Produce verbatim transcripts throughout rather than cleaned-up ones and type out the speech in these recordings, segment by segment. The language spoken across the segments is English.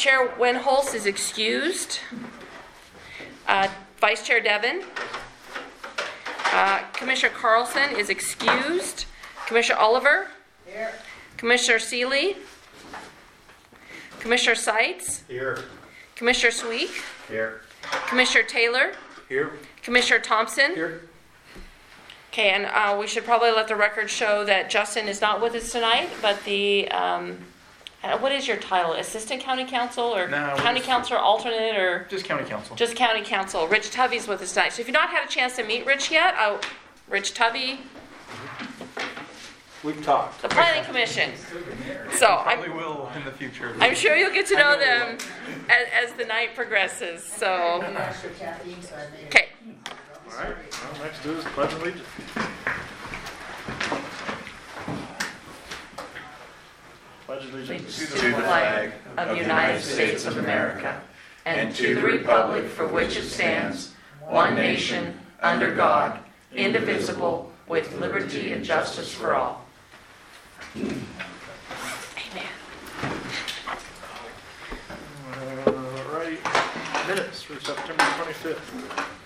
Chair Winholz is excused. Uh, Vice Chair Devon. Uh, Commissioner Carlson is excused. Commissioner Oliver. Here. Commissioner Seeley. Commissioner Seitz. Here. Commissioner Sweek. Here. Commissioner Taylor. Here. Commissioner Thompson. Here. Okay, and uh, we should probably let the record show that Justin is not with us tonight, but the, um, uh, what is your title? Assistant County Counsel or No, County just- Counsel alternate or Just county council. just County Counsel? Rich Tubby's with us tonight. So if you've not had a chance to meet Rich yet, oh, Rich Tubby, We've talked. the Planning Commission. So I'm, Probably will in the future. I'm sure you'll get to know I know we them as, as the night progresses. So, You asked for caffeine, so I made it. okay. All right, well, next is Pledge of Allegiance. Pledge of Allegiance To the flag of the United States of America and to the republic for which it stands, one nation, under God, indivisible, with liberty and justice for all. Amen. All right, minutes for September twenty-fifth.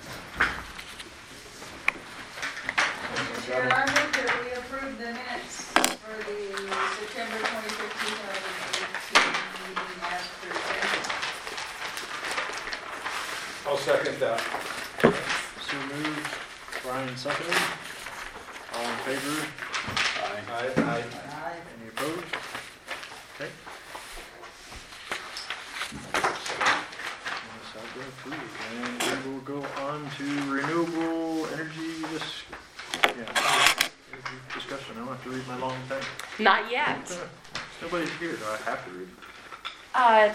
Chair, I move that we approve the minutes for the September twenty-fifth, two thousand eighteen meeting as presented. I'll second that. So moved, Brian seconded. All in favor? Aye. Aye. Aye. Any opposed? Okay. Yes, I'll go through. And we will go on to renewable energy dis- yeah, energy discussion. I don't have to read my long thing. Not yet. Nobody's here, do I have to read? Uh,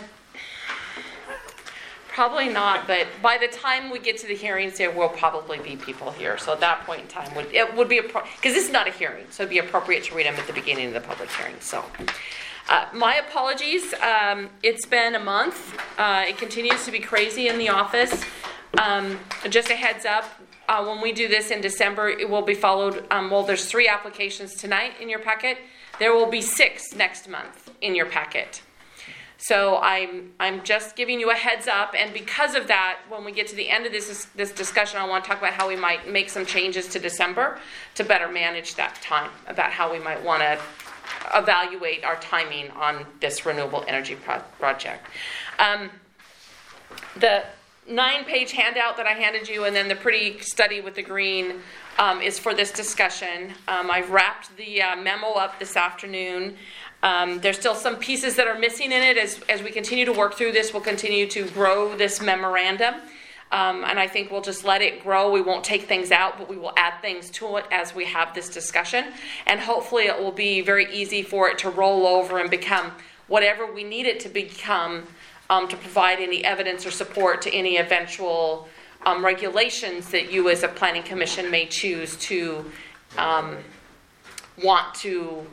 probably not, but by the time we get to the hearings, there will probably be people here. So at that point in time, would it would be because this is not a hearing, so it'd be appropriate to read them at the beginning of the public hearing. So, uh, my apologies. Um, it's been a month. Uh, it continues to be crazy in the office. Um, just a heads up. Uh, when we do this in December, it will be followed. Um, well, there's three applications tonight in your packet. There will be six next month in your packet. So I'm I'm just giving you a heads up, and because of that, when we get to the end of this this discussion, I want to talk about how we might make some changes to December to better manage that time, about how we might want to evaluate our timing on this renewable energy pro- project. Um, the nine-page handout that I handed you, and then the pretty study with the green, um, is for this discussion. Um, I've wrapped the uh, memo up this afternoon. Um, there's still some pieces that are missing in it. As, as we continue to work through this, we'll continue to grow this memorandum. Um, and I think we'll just let it grow. We won't take things out, but we will add things to it as we have this discussion. And hopefully it will be very easy for it to roll over and become whatever we need it to become, um, to provide any evidence or support to any eventual um, regulations that you as a planning commission may choose to um, want to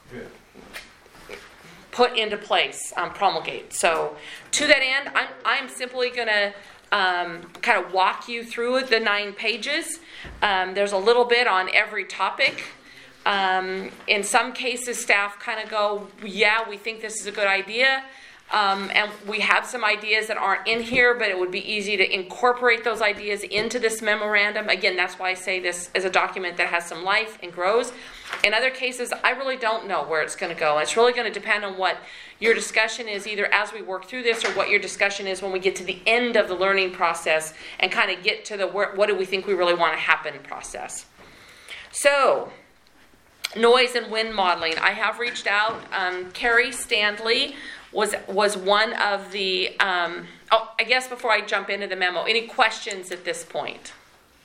put into place, um, promulgate. So to that end, I'm, I'm simply going to um, kind of walk you through the nine pages. Um, there's a little bit on every topic. Um, in some cases, staff kind of go, yeah, we think this is a good idea. Um, and we have some ideas that aren't in here, but it would be easy to incorporate those ideas into this memorandum. Again, that's why I say this is a document that has some life and grows. In other cases, I really don't know where it's going to go. It's really going to depend on what your discussion is, either as we work through this or what your discussion is when we get to the end of the learning process and kind of get to the what do we think we really want to happen process. So, noise and wind modeling. I have reached out. Um, Carrie Standley was was one of the, um, oh, I guess before I jump into the memo, any questions at this point?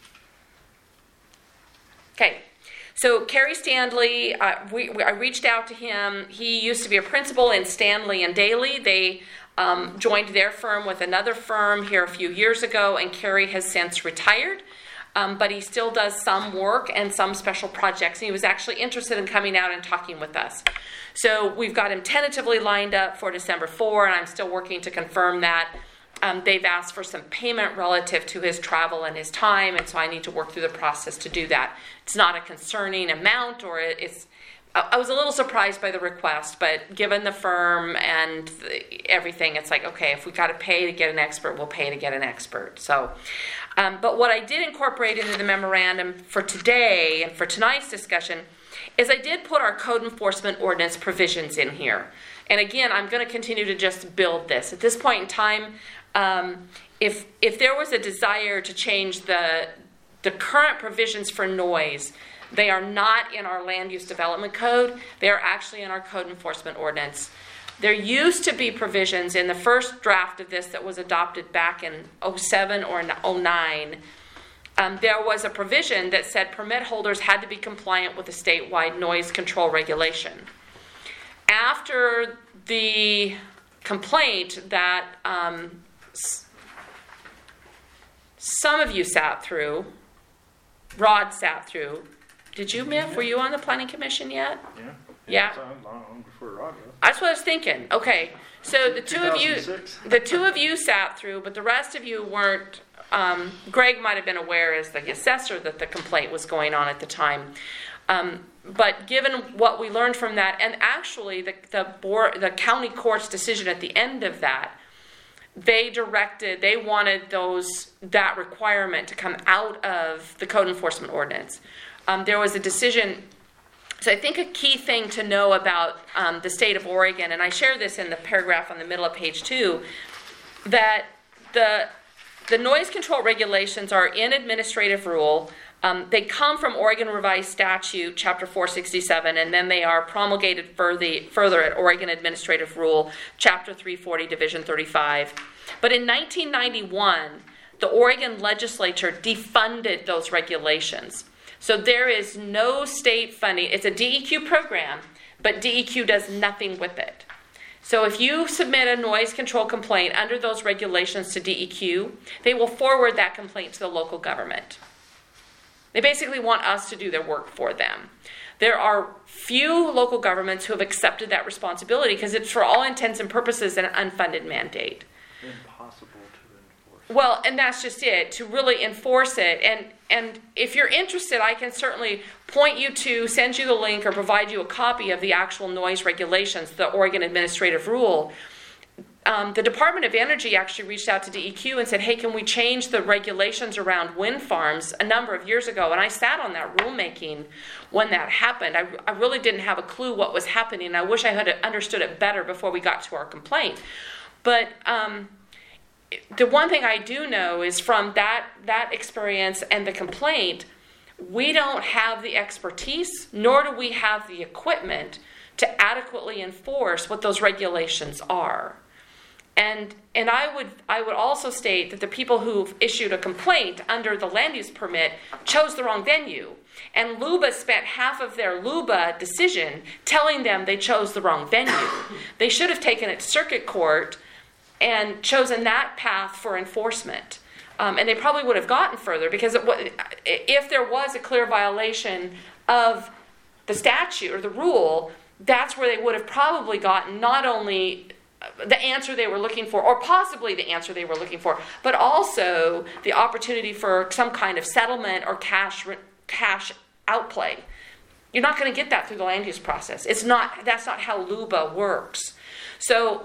Okay. So Kerry Stanley, uh, we, we, I reached out to him. He used to be a principal in Stanley and Daly. They um, joined their firm with another firm here a few years ago, and Kerry has since retired. Um, but he still does some work and some special projects. And he was actually interested in coming out and talking with us. So we've got him tentatively lined up for December fourth, and I'm still working to confirm that. Um, they've asked for some payment relative to his travel and his time, and so I need to work through the process to do that. It's not a concerning amount, or it's, I, I was a little surprised by the request, but given the firm and the, everything, it's like, okay, if we got to pay to get an expert, we'll pay to get an expert. So, um, but what I did incorporate into the memorandum for today and for tonight's discussion is I did put our code enforcement ordinance provisions in here. And again, I'm going to continue to just build this. At this point in time, um, if if there was a desire to change the the current provisions for noise, they are not in our land use development code. They are actually in our code enforcement ordinance. There used to be provisions in the first draft of this that was adopted back in oh seven or oh nine. Um, there was a provision that said permit holders had to be compliant with the statewide noise control regulation. After the complaint that um, s- some of you sat through, Rod sat through. Did you, Miff? Were you on the planning commission yet? Yeah. Yeah. It's on long before Rod was. That's what I was thinking. Okay, so the two of you, two thousand six. the two of you sat through, but the rest of you weren't. Um, Greg might have been aware as the assessor that the complaint was going on at the time. Um, but given what we learned from that, and actually the the board, the county court's decision at the end of that, they directed, they wanted those that requirement to come out of the code enforcement ordinance. Um, there was a decision. So I think a key thing to know about um, the state of Oregon, and I share this in the paragraph on the middle of page two, that the the noise control regulations are in administrative rule. Um, they come from Oregon Revised Statute, Chapter four sixty-seven, and then they are promulgated further, further at Oregon Administrative Rule, Chapter three forty, Division thirty-five. But in nineteen ninety-one, the Oregon legislature defunded those regulations. So there is no state funding. It's a D E Q program, but D E Q does nothing with it. So if you submit a noise control complaint under those regulations to D E Q, they will forward that complaint to the local government. They basically want us to do their work for them. There are few local governments who have accepted that responsibility because it's, for all intents and purposes, an unfunded mandate. Impossible to enforce. Well, and that's just it, to really enforce it. And and if you're interested, I can certainly point you to, send you the link or provide you a copy of the actual noise regulations, the Oregon Administrative Rule. Um, the Department of Energy actually reached out to D E Q and said, hey, can we change the regulations around wind farms a number of years ago? And I sat on that rulemaking when that happened. I, I really didn't have a clue what was happening. I wish I had understood it better before we got to our complaint. But um, the one thing I do know is from that, that experience and the complaint, we don't have the expertise, nor do we have the equipment to adequately enforce what those regulations are. And and I would I would also state that the people who've issued a complaint under the land use permit chose the wrong venue. And LUBA spent half of their LUBA decision telling them they chose the wrong venue. They should have taken it to circuit court and chosen that path for enforcement. Um, and they probably would have gotten further because it, if there was a clear violation of the statute or the rule, that's where they would have probably gotten not only the answer they were looking for, or possibly the answer they were looking for, but also the opportunity for some kind of settlement or cash cash outplay. You're not going to get that through the land use process. It's not. That's not how LUBA works. So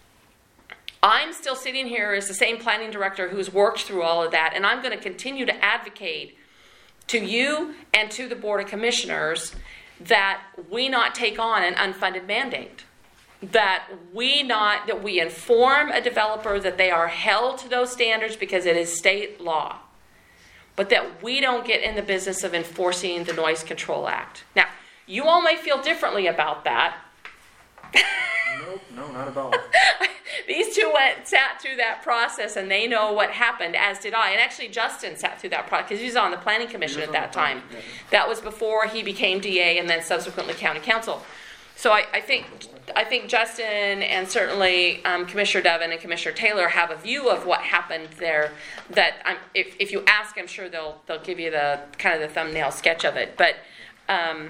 I'm still sitting here as the same planning director who's worked through all of that, and I'm going to continue to advocate to you and to the Board of Commissioners that we not take on an unfunded mandate. That we not that we inform a developer that they are held to those standards because it is state law, but that we don't get in the business of enforcing the Noise Control Act. Now, you all may feel differently about that. Nope, no, not at all. These two went sat through that process, and they know what happened, as did I. And actually, Justin sat through that process because he was on the Planning Commission at that time. That was before he became D A and then subsequently County Council. So I, I think I think Justin and certainly um, Commissioner Devon and Commissioner Taylor have a view of what happened there. That I'm, if if you ask, I'm sure they'll they'll give you the kind of the thumbnail sketch of it. But um,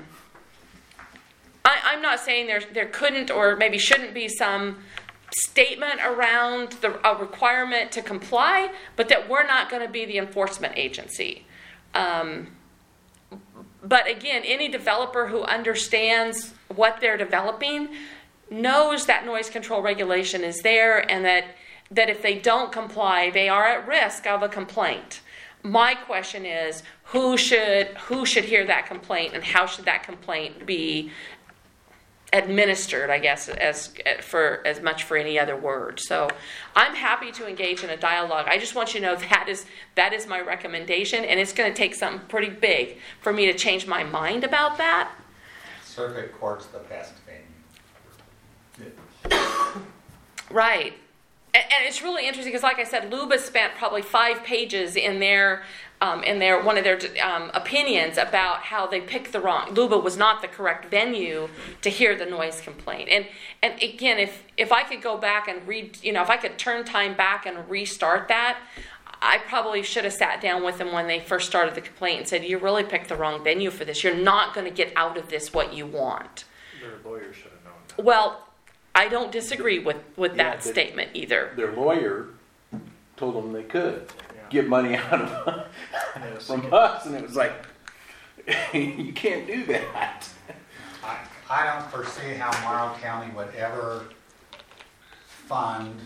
I, I'm not saying there there couldn't or maybe shouldn't be some statement around the a requirement to comply, but that we're not going to be the enforcement agency. Um, but again, any developer who understands what they're developing knows that noise control regulation is there, and that, that if they don't comply, they are at risk of a complaint. My question is, who should who should hear that complaint, and how should that complaint be administered, I guess, as for as much for any other word. So I'm happy to engage in a dialogue. I just want you to know that is that is my recommendation, and it's going to take something pretty big for me to change my mind about that. Circuit court's the best venue. Right. And, and it's really interesting because, like I said, Luba spent probably five pages in their um, in their one of their um, opinions about how they picked the wrong. Luba was not the correct venue to hear the noise complaint. And and again, if if I could go back and read, you know, if I could turn time back and restart that, I probably should have sat down with them when they first started the complaint and said, "You really picked the wrong venue for this. You're not going to get out of this what you want." Their lawyer should have known that. Well, I don't disagree with, with Yeah, that but- statement either. Their lawyer told them they could Yeah. get money out of Yes. from us, and it was like, you can't do that. I, I don't foresee how Morrow County would ever fund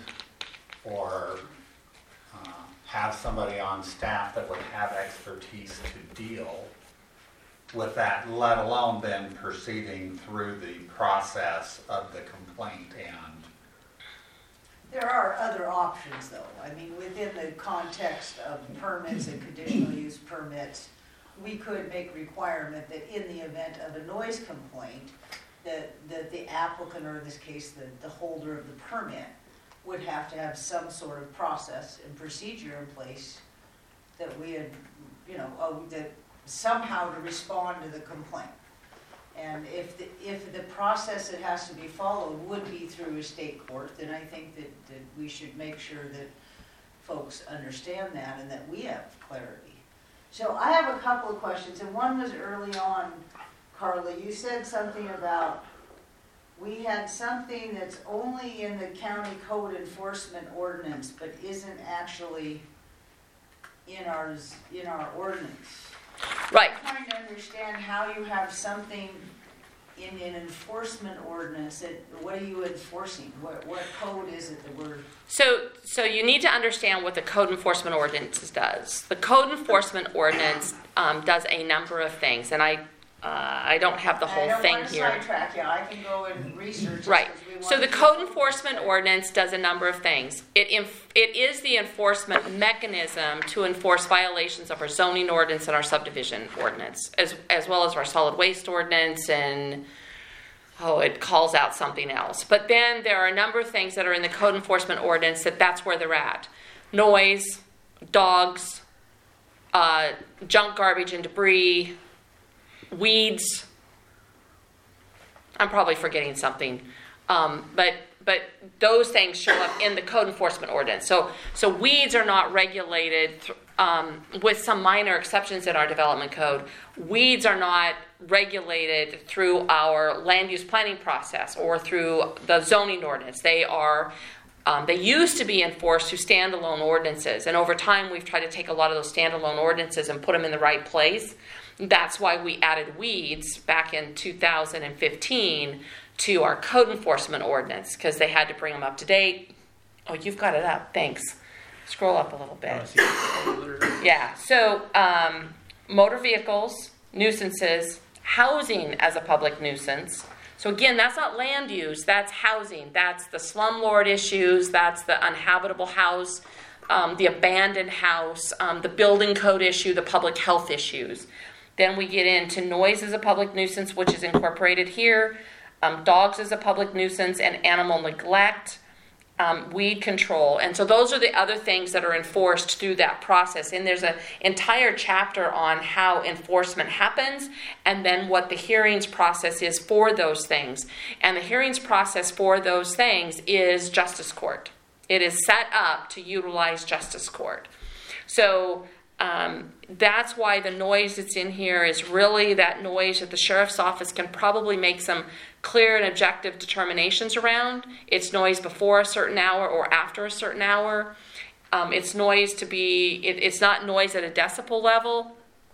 or uh, have somebody on staff that would have expertise to deal with that, let alone then proceeding through the process of the complaint. And There are other options, though. I mean, within the context of permits and conditional use permits, we could make requirement that in the event of a noise complaint, that, that the applicant, or in this case, the, the holder of the permit, would have to have some sort of process and procedure in place that we had, you know, uh, that somehow to respond to the complaint. And if the, if the process that has to be followed would be through a state court, then I think that, that we should make sure that folks understand that and that we have clarity. So I have a couple of questions, and one was early on, Carla, you said something about, we had something that's only in the county code enforcement ordinance, but isn't actually in ours, in our ordinance. Right. I'm trying to understand how you have something in an enforcement ordinance that, what are you enforcing? What, what code is it that we're, So, so you need to understand what the code enforcement ordinance does. The code enforcement ordinance um, does a number of things, and I, uh, I don't have the I whole don't thing want to here. sidetrack you, I can go and research. this Right. 'cause we So want the to- code enforcement ordinance does a number of things. It inf- it is the enforcement mechanism to enforce violations of our zoning ordinance and our subdivision ordinance, as as well as our solid waste ordinance, and oh, it calls out something else. But then there are a number of things that are in the code enforcement ordinance that that's where they're at. Noise, dogs, uh, junk, garbage, and debris, weeds. I'm probably forgetting something, um, but but those things show up in the code enforcement ordinance. So so weeds are not regulated, th- um, with some minor exceptions in our development code. Weeds are not regulated through our land use planning process or through the zoning ordinance. They are um, they used to be enforced through standalone ordinances, and over time we've tried to take a lot of those standalone ordinances and put them in the right place. That's why we added weeds back in two thousand fifteen to our code enforcement ordinance, because they had to bring them up to date. Oh, you've got it up. Thanks. Scroll up a little bit. Yeah. So um, motor vehicles, nuisances, housing as a public nuisance. So again, that's not land use. That's housing. That's the slumlord issues. That's the uninhabitable house, um, the abandoned house, um, the building code issue, the public health issues. Then we get into noise as a public nuisance, which is incorporated here, um, dogs as a public nuisance, and animal neglect, um, weed control. And so those are the other things that are enforced through that process. And there's an entire chapter on how enforcement happens and then what the hearings process is for those things. And the hearings process for those things is justice court. It is set up to utilize justice court. So Um, that's why the noise that's in here is really that noise that the sheriff's office can probably make some clear and objective determinations around. It's noise before a certain hour or after a certain hour. Um, it's noise to be, it, it's not noise at a decibel level.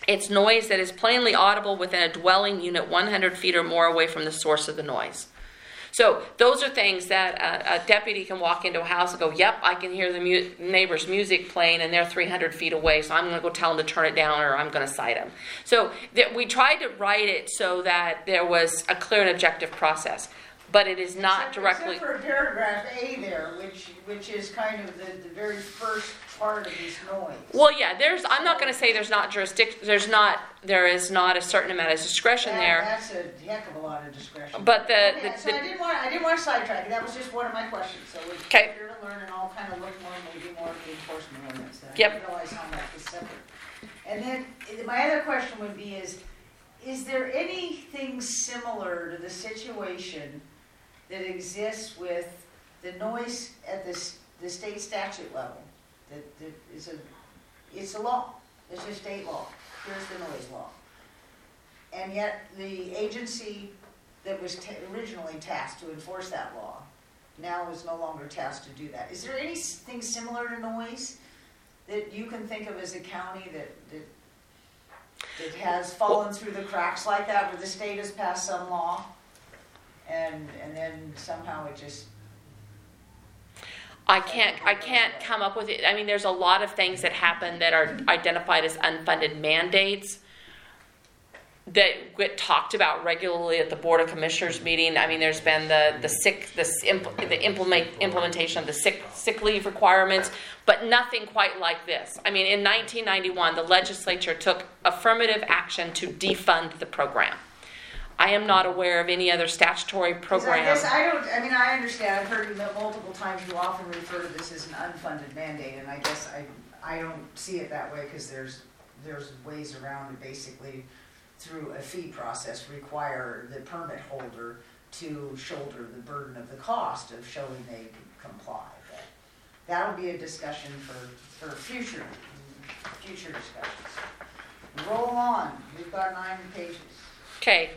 It's noise that is plainly audible within a dwelling unit one hundred feet or more away from the source of the noise. So those are things that a, a deputy can walk into a house and go, yep, I can hear the mu- neighbor's music playing and they're three hundred feet away, so I'm going to go tell them to turn it down or I'm going to cite them. So th- we tried to write it so that there was a clear and objective process, but it is not Except- directly... Except for paragraph A there, which, which is kind of the, the very first part of this noise. Well, yeah, there's, I'm not going to say there's not jurisdiction, there's not, there is not a certain amount of discretion That- there. That's a heck of a lot of discretion. But the- Okay, the- so the- I didn't want, I didn't want to sidetrack you, that was just one of my questions, so we're Okay. here to learn and I'll kind of look more, maybe more at the enforcement ordinance. I Yep. didn't realize how much was separate. And then, eh, my other question would be is, is there anything similar to the situation that exists with the noise at this, the state statute level? That, that is a, it's a law, it's a state law, here's the noise law. And yet, the agency that was ta- originally tasked to enforce that law now is no longer tasked to do that. Is there anything similar to noise that you can think of as a county that, that, that has fallen through the cracks like that, where the state has passed some law and, and then somehow it just... I can't, I can't come up with it. I mean, there's a lot of things that happen that are identified as unfunded mandates that get talked about regularly at the Board of Commissioners meeting. I mean, there's been the the sick the impl, the implement implementation of the sick sick leave requirements, but nothing quite like this. I mean, in nineteen ninety-one, the legislature took affirmative action to defund the program. I am not aware of any other statutory 'Cause program. I guess I don't, I mean, I understand, I've heard you multiple times, you often refer to this as an unfunded mandate, and I guess I, I don't see it that way, because there's, there's ways around it, basically, through a fee process, require the permit holder to shoulder the burden of the cost of showing they comply. But that'll be a discussion for, for future, future discussions. Roll on, we've got nine pages. Okay.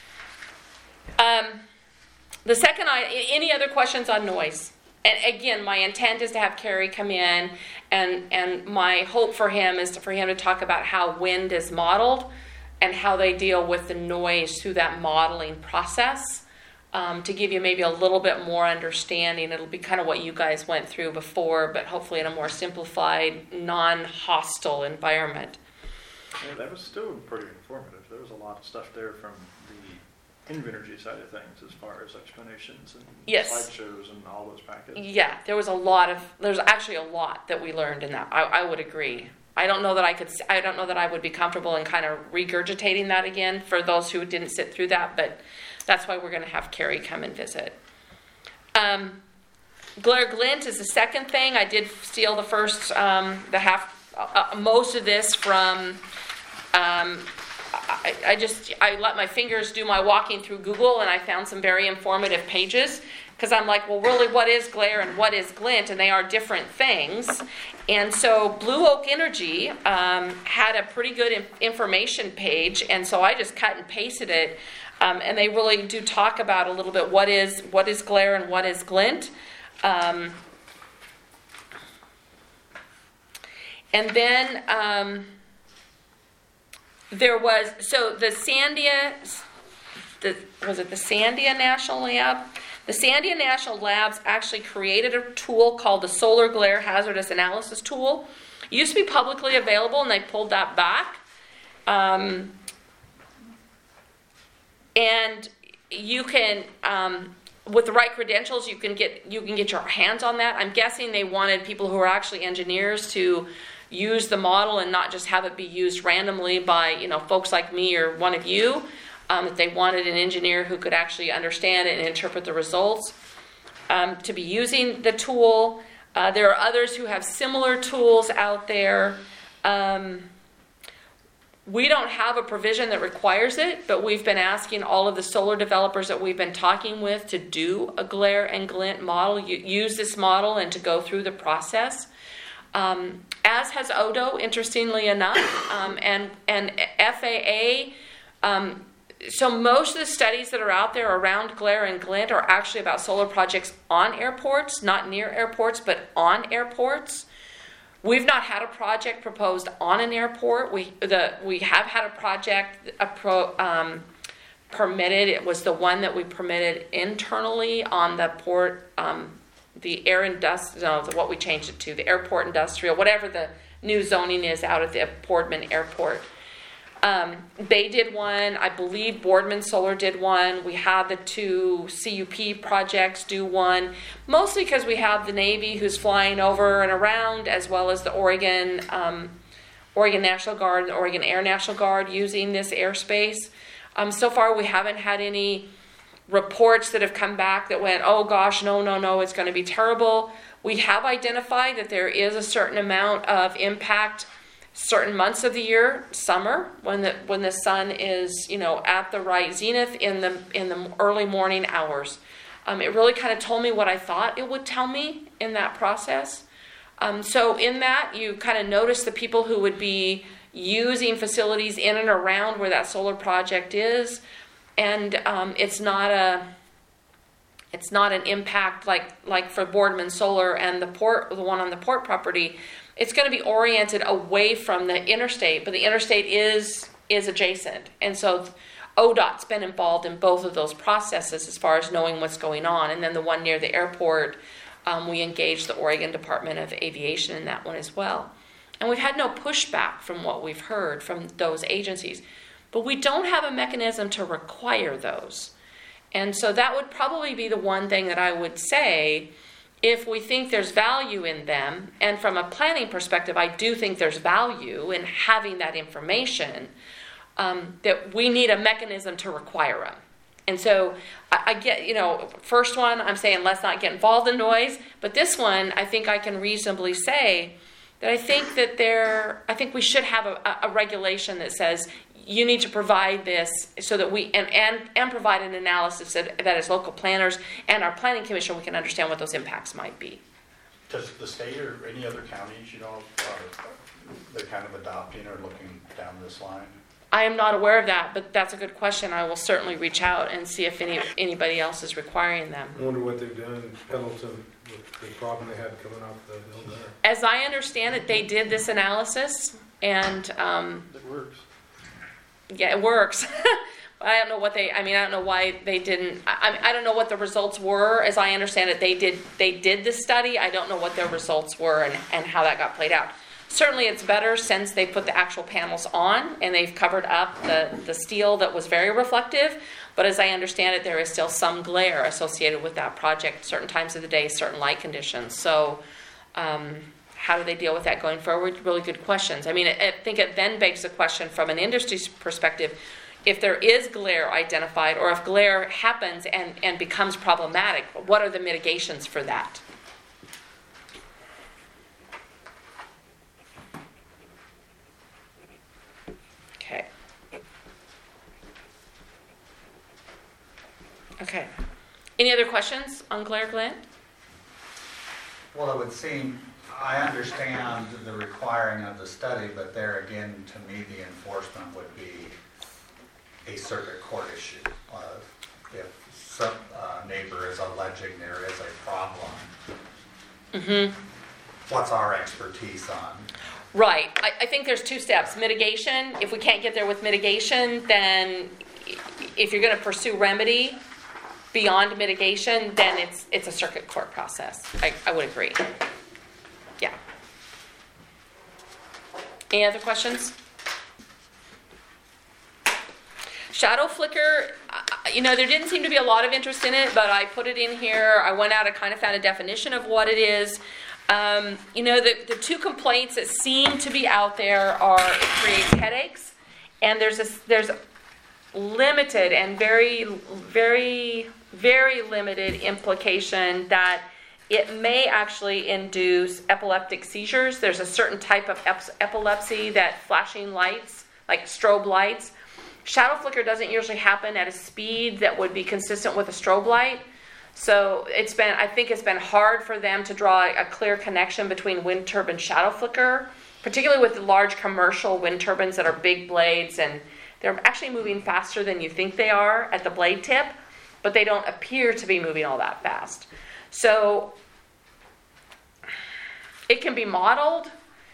Um, the second, I, any other questions on noise? And again, my intent is to have Kerry come in, and, and my hope for him is to, for him to talk about how wind is modeled and how they deal with the noise through that modeling process, um, to give you maybe a little bit more understanding. It'll be kind of what you guys went through before, but hopefully in a more simplified, non-hostile environment. Yeah, that was still pretty informative. There was a lot of stuff there from the Invenergy side of things, as far as explanations and Yes. slideshows and all those packets. Yeah, there was a lot of, there's actually a lot that we learned in that. I, I would agree. I don't know that I could, I don't know that I would be comfortable in kind of regurgitating that again for those who didn't sit through that, but that's why we're going to have Kerry come and visit. Um, Glare Glint is the second thing. I did steal the first, um, the half, uh, most of this from, um, I, I just, I let my fingers do my walking through Google, and I found some very informative pages, because I'm like, well, really, what is glare and what is glint? And they are different things. And so Blue Oak Energy um, had a pretty good in- information page, and so I just cut and pasted it. Um, and they really do talk about a little bit what is what is glare and what is glint. Um, and then um, there was, so the Sandia, the, was it the Sandia National Lab? The Sandia National Labs actually created a tool called the Solar Glare Hazardous Analysis Tool. It used to be publicly available, and they pulled that back. Um, and you can, um, with the right credentials, you can get you can get your hands on that. I'm guessing they wanted people who are actually engineers to use the model and not just have it be used randomly by, you know, folks like me or one of you. Um, that they wanted an engineer who could actually understand it and interpret the results um, to be using the tool. Uh, there are others who have similar tools out there. Um, we don't have a provision that requires it, but we've been asking all of the solar developers that we've been talking with to do a glare and glint model, use this model, and to go through the process. Um, as has O D O, interestingly enough, um, and, and F A A. Um, So most of the studies that are out there around glare and glint are actually about solar projects on airports, not near airports, but on airports. We've not had a project proposed on an airport. We the we have had a project a pro, um, permitted. It was the one that we permitted internally on the port, um, the air industrial, no, what we changed it to, the airport industrial, whatever the new zoning is out at the Boardman Airport. Um, they did one. I believe Boardman Solar did one. We had the two C U P projects do one, mostly because we have the Navy who's flying over and around, as well as the Oregon, um, Oregon National Guard, the Oregon Air National Guard using this airspace. Um, so far, we haven't had any reports that have come back that went, oh gosh, no, no, no, it's going to be terrible. We have identified that there is a certain amount of impact certain months of the year, summer, when the when the sun is, you know, at the right zenith in the in the early morning hours. Um, it really kind of told me what I thought it would tell me in that process. Um, so in that, you kind of notice the people who would be using facilities in and around where that solar project is, and um, it's not a it's not an impact like like for Boardman Solar and the port, the one on the port property. It's going to be oriented away from the interstate, but the interstate is is adjacent. And so O D O T's been involved in both of those processes as far as knowing what's going on. And then the one near the airport, um, we engaged the Oregon Department of Aviation in that one as well. And we've had no pushback from what we've heard from those agencies. But we don't have a mechanism to require those. And so that would probably be the one thing that I would say. If we think there's value in them, and from a planning perspective, I do think there's value in having that information, um, that we need a mechanism to require them. And so I, I get, you know, first one, I'm saying let's not get involved in noise, but this one, I think I can reasonably say that I think that there, I think we should have a, a regulation that says you need to provide this so that we, and, and, and provide an analysis that, that as local planners and our planning commission, we can understand what those impacts might be. Does the state or any other counties, you know, are they kind of adopting or looking down this line? I am not aware of that, but that's a good question. I will certainly reach out and see if any anybody else is requiring them. I wonder what they've done in Pendleton with the problem they had coming off the hill there. As I understand it, they did this analysis, and um, It works. yeah, it works. I don't know what they. I mean, I don't know why they didn't. I, I don't know what the results were. As I understand it, they did. They did this study. I don't know what their results were and, and how that got played out. Certainly, it's better since they put the actual panels on and they've covered up the the steel that was very reflective. But as I understand it, there is still some glare associated with that project. Certain times of the day, certain light conditions. So. Um, How do they deal with that going forward? Really good questions. I mean, I, I think it then begs the question from an industry perspective, if there is glare identified or if glare happens and, and becomes problematic, what are the mitigations for that? Okay. Okay. Any other questions on glare, Glenn? Well, it would seem, I understand the requiring of the study, but there again, to me, the enforcement would be a circuit court issue. Uh, if some uh, neighbor is alleging there is a problem, Mm-hmm. what's our expertise on? Right. I, I think there's two steps. Mitigation, if we can't get there with mitigation, then if you're going to pursue remedy beyond mitigation, then it's it's a circuit court process. I, I would agree. Yeah. Any other questions? Shadow flicker, you know, there didn't seem to be a lot of interest in it, but I put it in here. I went out and kind of found a definition of what it is. Um, you know, the, the two complaints that seem to be out there are it creates headaches, and there's a, there's limited and very, very, very limited implication that it may actually induce epileptic seizures. There's a certain type of ep- epilepsy that flashing lights, like strobe lights, shadow flicker doesn't usually happen at a speed that would be consistent with a strobe light. So it's been, I think it's been hard for them to draw a clear connection between wind turbine shadow flicker, particularly with the large commercial wind turbines that are big blades, and they're actually moving faster than you think they are at the blade tip, but they don't appear to be moving all that fast. So it can be modeled,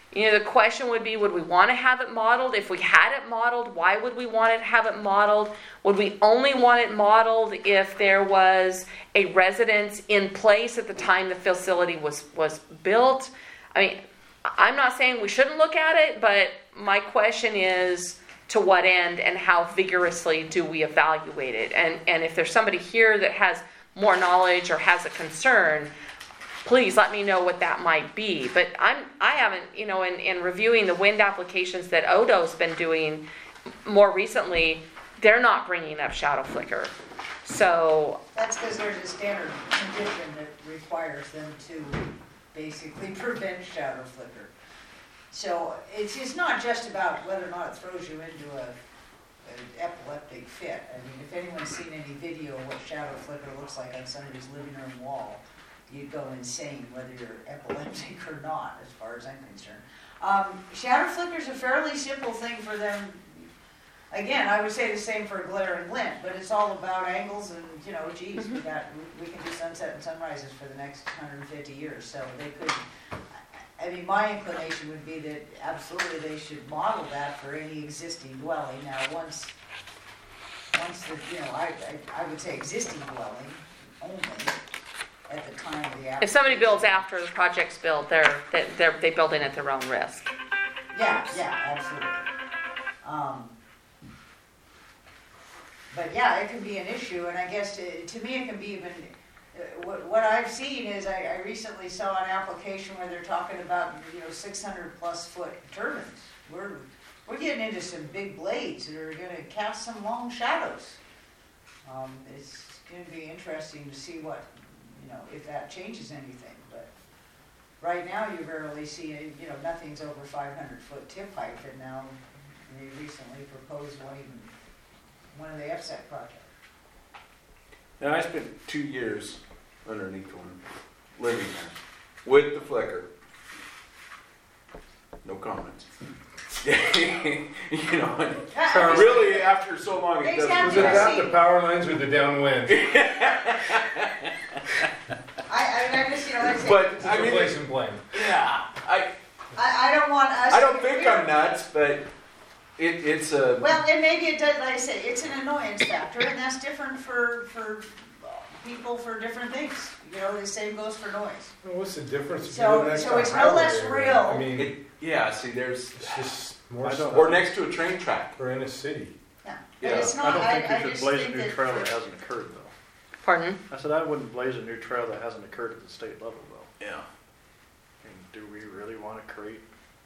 You know, the question would be, would we want to have it modeled? If we had it modeled, why would we want to have it modeled? Would we only want it modeled if there was a residence in place at the time the facility was, was built? I mean, I'm not saying we shouldn't look at it, but my question is, to what end and how vigorously do we evaluate it? And, and if there's somebody here that has more knowledge or has a concern, please let me know what that might be. But I'm, I haven't, you know, in, in reviewing the wind applications that Odo's been doing more recently, they're not bringing up shadow flicker. So That's because there's a standard condition that requires them to basically prevent shadow flicker. So it's, it's not just about whether or not it throws you into a, an epileptic fit. I mean, if anyone's seen any video of what shadow flicker looks like on somebody's living room wall, you'd go insane whether you're epileptic or not, as far as I'm concerned. Um, shadow flicker's a fairly simple thing for them. Again, I would say the same for glare and glint, but it's all about angles and, you know, geez, we got, we, we can do sunset and sunrises for the next one hundred fifty years, so they could, I mean, my inclination would be that absolutely they should model that for any existing dwelling. Now, once, once the, you know, I, I, I would say existing dwelling only at the time of the application. if somebody builds after the project's built, they're, they're, they're they build in at their own risk. Yeah, yeah, absolutely. Um, But yeah, it can be an issue, and I guess to, to me it can be even, uh, what, what I've seen is I, I recently saw an application where they're talking about, you know, six hundred plus foot turbines. We're, we're getting into some big blades that are gonna cast some long shadows. Um, it's gonna be interesting to see what, you know, if that changes anything, but right now you rarely see, you know, nothing's over five hundred foot tip height, and now they recently proposed one even one of the F S E C projects. Now, I spent two years underneath one, living there, with the flicker. No comments. You know, and really after so long it doesn't. Was it that, the power lines or the downwind? I, I mean, I just, you know, like I say, But I mean, Place and blame. yeah, I I, I don't want us. I don't to- think I'm nuts, but it, it's a. Well, and maybe it does, like I say, it's an annoyance factor, and that's different for, for people for different things. You know, the same goes for noise. Well, what's the difference? if So- you're next so to a it's no highway less or- real. I mean, It, yeah, see, there's it's just more I don't- stuff. or next to a train track. We're in a city. Yeah, but Yeah, it's I not, don't I, think I you should just blaze a think new that. trail that for- hasn't occurred, though. Pardon? I said I wouldn't blaze a new trail that hasn't occurred at the state level, though. Yeah. I mean, do we really want to create?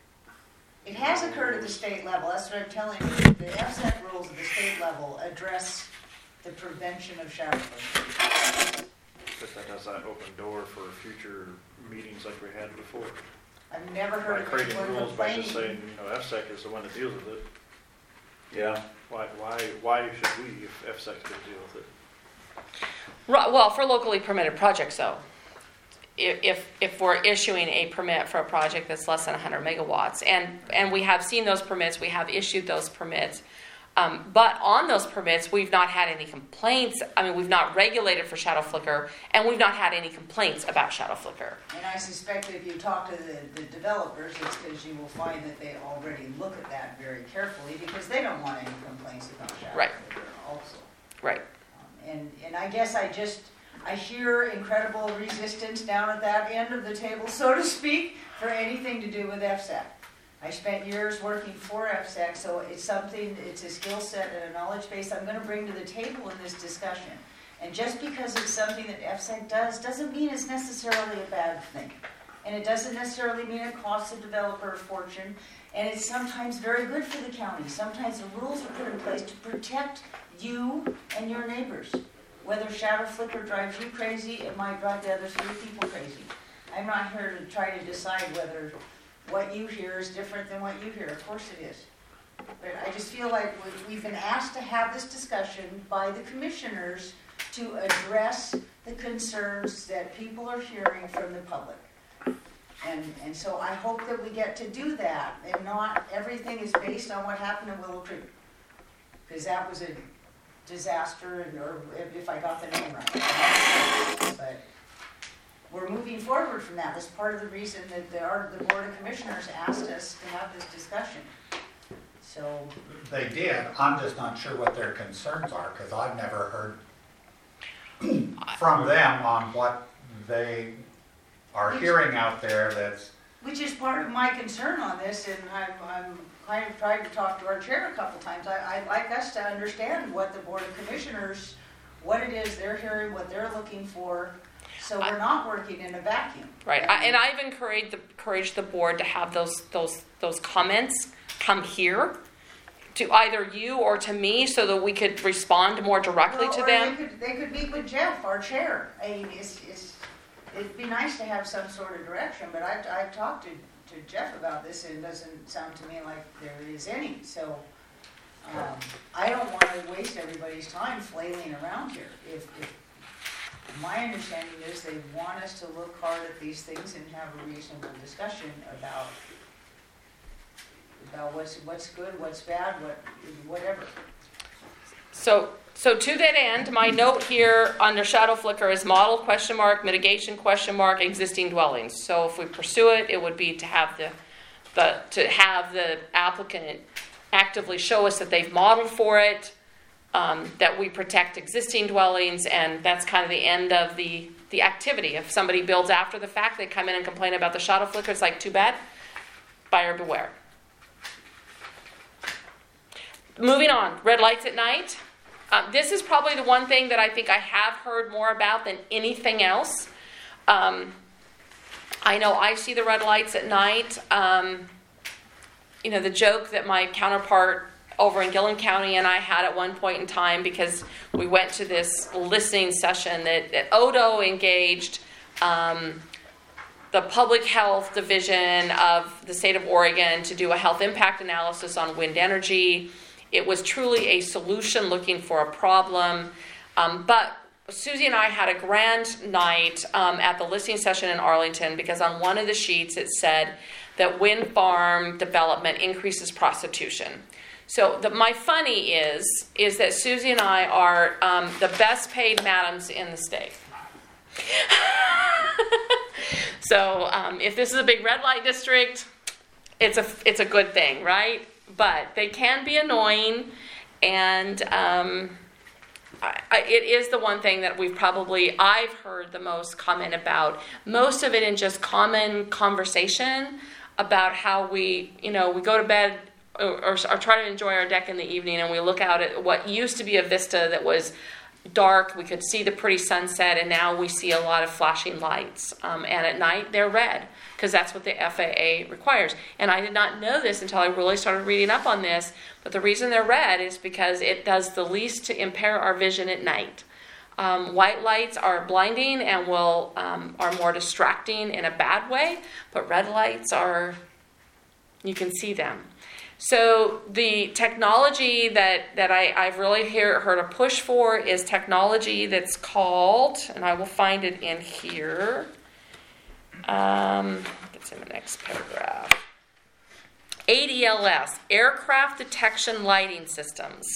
It has occurred at the state level, that's what I'm telling you. The F S E C rules at the state level address the prevention of shadow flicker. But that has that open door for future meetings like we had before. I've never By heard of creating anyone rules by just saying, complaining. you know, F S E C is the one that deals with it. Yeah. Why, why, why should we if F S E C could deal with it? Right, well, for locally permitted projects, though, if, if, if we're issuing a permit for a project that's less than one hundred megawatts, and, and we have seen those permits, we have issued those permits, um, but on those permits, we've not had any complaints. I mean, we've not regulated for shadow flicker, and we've not had any complaints about shadow flicker. And I suspect if you talk to the, the developers, it's because you will find that they already look at that very carefully, because they don't want any complaints about shadow Right. flicker also. Right. Um, And, and I guess I just, I hear incredible resistance down at that end of the table, so to speak, for anything to do with F S E C. I spent years working for F S E C, so it's something, it's a skill set and a knowledge base I'm gonna bring to the table in this discussion. And just because it's something that F S E C does, doesn't mean it's necessarily a bad thing. And it doesn't necessarily mean it costs a developer a fortune, and it's sometimes very good for the county. Sometimes the rules are put in place to protect you and your neighbors. Whether shadow flicker drives you crazy, it might drive the other three people crazy. I'm not here to try to decide whether what you hear is different than what you hear. Of course it is. But I just feel like we- we've been asked to have this discussion by the commissioners to address the concerns that people are hearing from the public. And, and so I hope that we get to do that, and not everything is based on what happened in Willow Creek. Because that was a disaster, and, or if I got the name right. But we're moving forward from that. That's part of the reason that the, our, the Board of Commissioners asked us to have this discussion. So, They did, I'm just not sure what their concerns are, because I've never heard from them on what they are hearing out there that's, which is part of my concern on this, and I'm, I'm kind of tried to talk to our chair a couple times. I, I'd like us to understand what the Board of Commissioners, what it is they're hearing, what they're looking for, so we're not working in a vacuum. Right, I, and I've encouraged the, encouraged the board to have those, those, those comments come here to either you or to me so that we could respond more directly Well, to or them. They could, they could meet with Jeff, our chair. I mean, it's, it's, it'd be nice to have some sort of direction, but I've, I've talked to, to Jeff about this, and it doesn't sound to me like there is any, so, um, I don't wanna waste everybody's time flailing around here. If, if, my understanding is they want us to look hard at these things and have a reasonable discussion about, about what's, what's good, what's bad, what, whatever. So, so to that end, my note here under shadow flicker is model question mark, mitigation question mark, existing dwellings. So if we pursue it, it would be to have the, the to have the applicant actively show us that they've modeled for it, um, that we protect existing dwellings, and that's kind of the end of the, the activity. If somebody builds after the fact, they come in and complain about the shadow flicker, it's like, too bad, buyer beware. Moving on, red lights at night. Um, this is probably the one thing that I think I have heard more about than anything else. Um, I know I see the red lights at night. Um, you know, the joke that my counterpart over in Gillum County and I had at one point in time, because we went to this listening session that, that O D O engaged um, the Public Health Division of the state of Oregon to do a health impact analysis on wind energy. It was truly a solution looking for a problem. Um, but Susie and I had a grand night um, at the listening session in Arlington, because on one of the sheets it said that wind farm development increases prostitution. So the, my funny is, is that Susie and I are um, the best paid madams in the state. So um, if this is a big red light district, it's a, it's a good thing, right? But they can be annoying, and um, I, I, it is the one thing that we've probably, I've heard the most comment about. Most of it in just common conversation about how we, you know, we go to bed or, or, or try to enjoy our deck in the evening, and we look out at what used to be a vista that was dark. We could see the pretty sunset, and now we see a lot of flashing lights. Um, and at night, they're red, because that's what the F A A requires. And I did not know this until I really started reading up on this, but the reason they're red is because it does the least to impair our vision at night. Um, white lights are blinding and will um, are more distracting in a bad way, but red lights are, you can see them. So the technology that, that I, I've really hear, heard a push for is technology that's called, and I will find it in here, um, it's in the next paragraph, A D L S, Aircraft Detection Lighting Systems.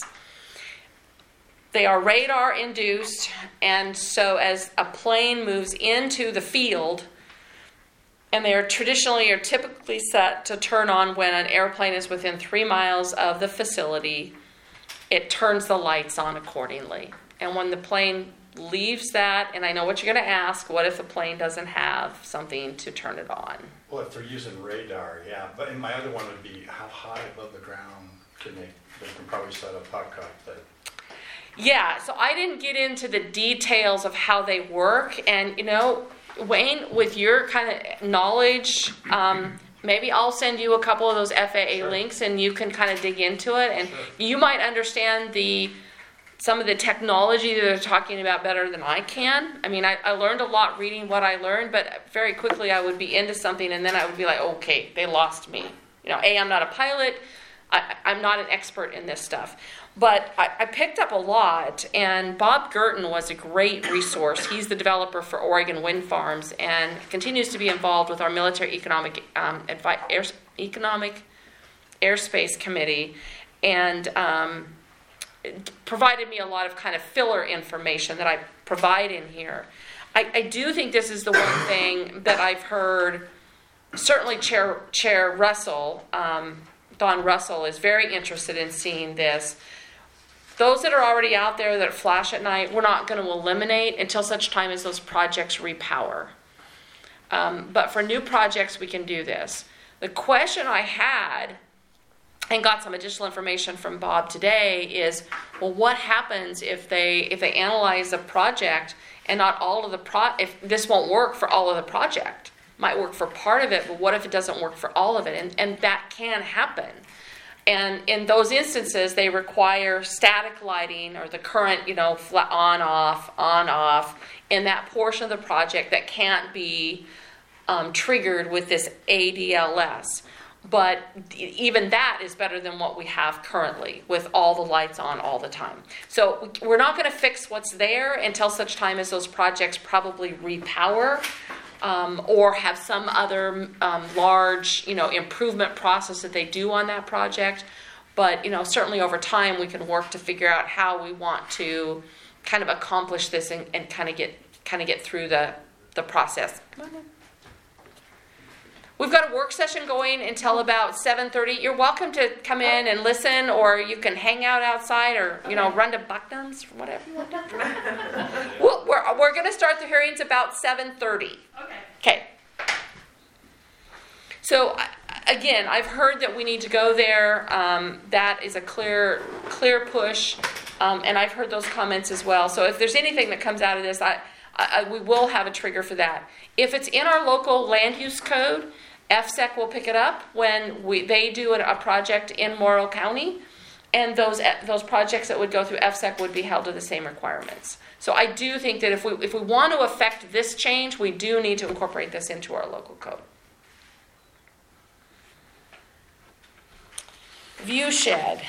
They are radar induced, and so as a plane moves into the field, and they are traditionally or typically set to turn on when an airplane is within three miles of the facility, it turns the lights on accordingly. And when the plane leaves that, and I know what you're going to ask, what if the plane doesn't have something to turn it on? Well, if they're using radar, yeah, but and my other one would be how high above the ground can they, they can probably set a puck up that. Yeah, so I didn't get into the details of how they work, and you know, Wayne, with your kind of knowledge, um, maybe I'll send you a couple of those F A A Sure. links, and you can kind of dig into it, and Sure. you might understand the some of the technology that they're talking about better than I can. I mean, I, I learned a lot reading what I learned, but very quickly I would be into something, and then I would be like, okay, they lost me. You know, A, I'm not a pilot. I, I'm not an expert in this stuff. But I, I picked up a lot, and Bob Gurton was a great resource. He's the developer for Oregon Wind Farms and continues to be involved with our Military Economic um, Advi- Air, Economic Airspace Committee, and um, it provided me a lot of kind of filler information that I provide in here. I, I do think this is the one thing that I've heard, certainly Chair, Chair Russell, um, Don Russell is very interested in seeing this. Those that are already out there that flash at night, we're not going to eliminate until such time as those projects repower. Um, but for new projects, we can do this. The question I had, and got some additional information from Bob today, is, well, what happens if they if they analyze a project and not all of the pro if this won't work for all of the project? Might work for part of it, but what if it doesn't work for all of it? And and that can happen. And in those instances, they require static lighting or the current, you know, flat on off on off in that portion of the project that can't be um, triggered with this A D L S. But even that is better than what we have currently with all the lights on all the time. So we're not going to fix what's there until such time as those projects probably repower um, or have some other um, large, you know, improvement process that they do on that project. But, you know, certainly over time we can work to figure out how we want to kind of accomplish this and, and kind of get kind of get through the, the process. Come on in. We've got a work session going until about seven thirty. You're welcome to come in and listen, or you can hang out outside, or you know, run to Bucknum's, whatever you want to do. Well, we're we're going to start the hearings about seven thirty. Okay. Okay. So again, I've heard that we need to go there. Um, that is a clear clear push, um, and I've heard those comments as well. So if there's anything that comes out of this, I, I we will have a trigger for that. If it's in our local land use code, F S E C will pick it up when we they do a, a project in Morrow County, and those those projects that would go through F S E C would be held to the same requirements. So I do think that if we if we want to affect this change, we do need to incorporate this into our local code. View shed.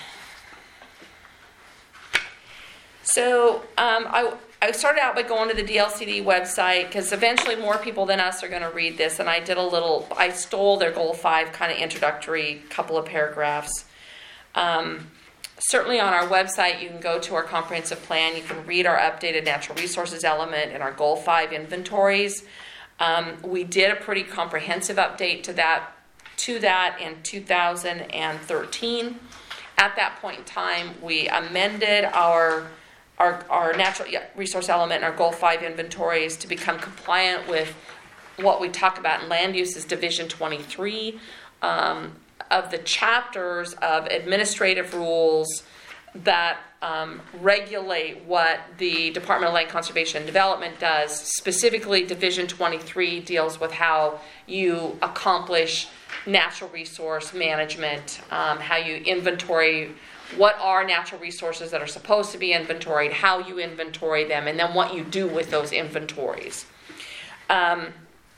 So um, I. I started out by going to the D L C D website because eventually more people than us are going to read this, and I did a little, I stole their Goal five kind of introductory couple of paragraphs. Um, certainly on our website, you can go to our comprehensive plan. You can read our updated natural resources element and our Goal five inventories. Um, we did a pretty comprehensive update to that, to that in two thousand thirteen. At that point in time, we amended our Our, our natural resource element and our Goal five inventories to become compliant with what we talk about in land use is Division twenty-three um, of the chapters of administrative rules that um, regulate what the Department of Land Conservation and Development does. Specifically, Division twenty-three deals with how you accomplish natural resource management, um, how you inventory what are natural resources that are supposed to be inventoried, how you inventory them, and then what you do with those inventories. Um,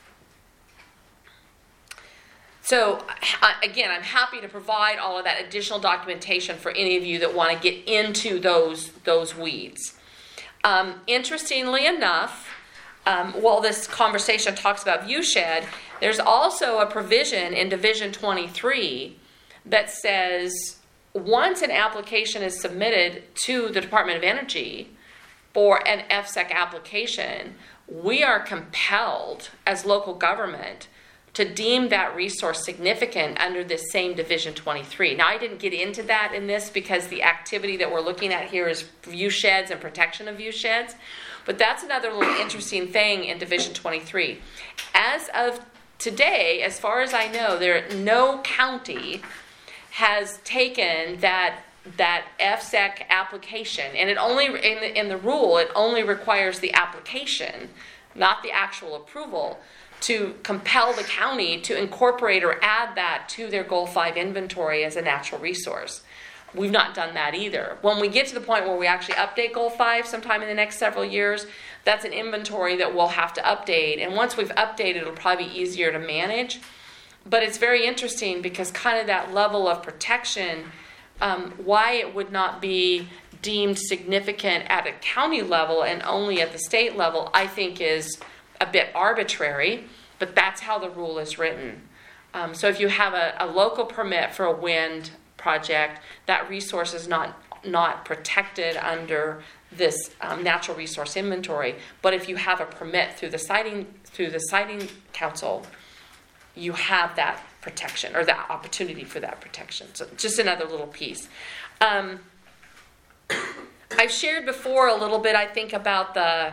so, again, I'm happy to provide all of that additional documentation for any of you that want to get into those, those weeds. Um, interestingly enough, um, while this conversation talks about viewshed, there's also a provision in Division twenty-three that says once an application is submitted to the Department of Energy for an F S E C application, we are compelled as local government to deem that resource significant under this same Division twenty-three. Now, I didn't get into that in this because the activity that we're looking at here is view sheds and protection of view sheds, but that's another little interesting thing in Division twenty-three. As of today, as far as I know, there no county has taken that that F S E C application, and it only in the, in the rule it only requires the application, not the actual approval, to compel the county to incorporate or add that to their Goal five inventory as a natural resource. We've not done that either. When we get to the point where we actually update Goal five sometime in the next several years, that's an inventory that we'll have to update, and once we've updated, it'll probably be easier to manage. But it's very interesting because kind of that level of protection, um, why it would not be deemed significant at a county level and only at the state level, I think is a bit arbitrary, but that's how the rule is written. Um, so if you have a, a local permit for a wind project, that resource is not, not protected under this um, natural resource inventory. But if you have a permit through the siting, through the siting council, you have that protection, or that opportunity for that protection. So just another little piece. Um, I've shared before a little bit, I think, about the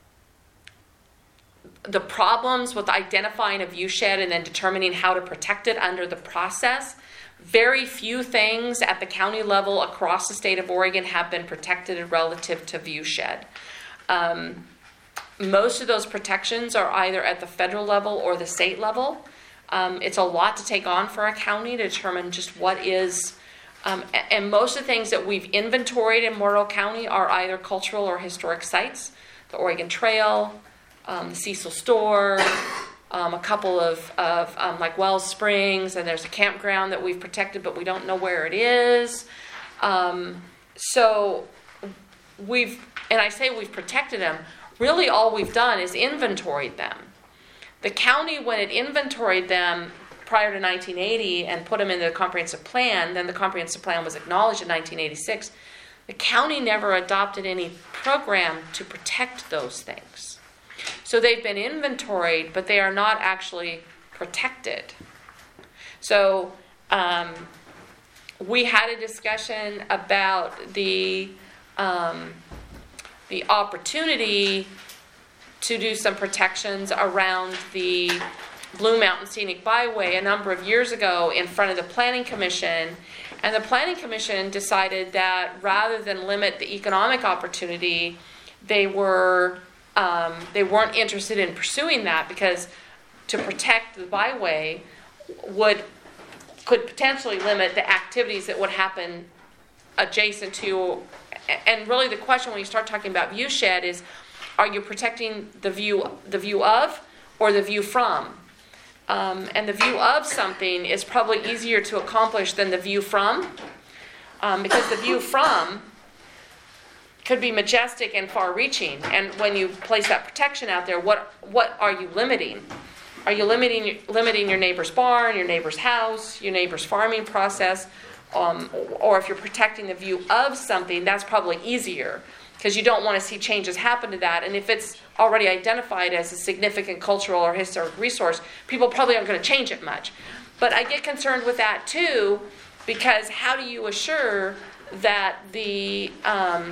the problems with identifying a view shed and then determining how to protect it under the process. Very few things at the county level across the state of Oregon have been protected relative to view shed. Um, most of those protections are either at the federal level or the state level. Um, it's a lot to take on for a county to determine just what is, um, and most of the things that we've inventoried in Morrill County are either cultural or historic sites. The Oregon Trail, um, the Cecil Store, um, a couple of, of um, like Wells Springs, and there's a campground that we've protected, but we don't know where it is. Um, so we've, and I say we've protected them, really all we've done is inventoried them. The county, when it inventoried them prior to nineteen eighty and put them into the comprehensive plan, then the comprehensive plan was acknowledged in nineteen eighty-six, the county never adopted any program to protect those things. So they've been inventoried, but they are not actually protected. So um, we had a discussion about the um, the opportunity to do some protections around the Blue Mountain Scenic Byway a number of years ago in front of the Planning Commission. And the Planning Commission decided that rather than limit the economic opportunity, they were um, they weren't interested in pursuing that, because to protect the byway would could potentially limit the activities that would happen adjacent to. And really, the question when you start talking about view shed is, are you protecting the view the view of or the view from? Um, and the view of something is probably easier to accomplish than the view from, um, because the view from could be majestic and far-reaching. And when you place that protection out there, what what are you limiting? Are you limiting limiting your neighbor's barn, your neighbor's house, your neighbor's farming process? Um, or if you're protecting the view of something, that's probably easier, because you don't want to see changes happen to that. And if it's already identified as a significant cultural or historic resource, people probably aren't going to change it much. But I get concerned with that too, because how do you assure that the um,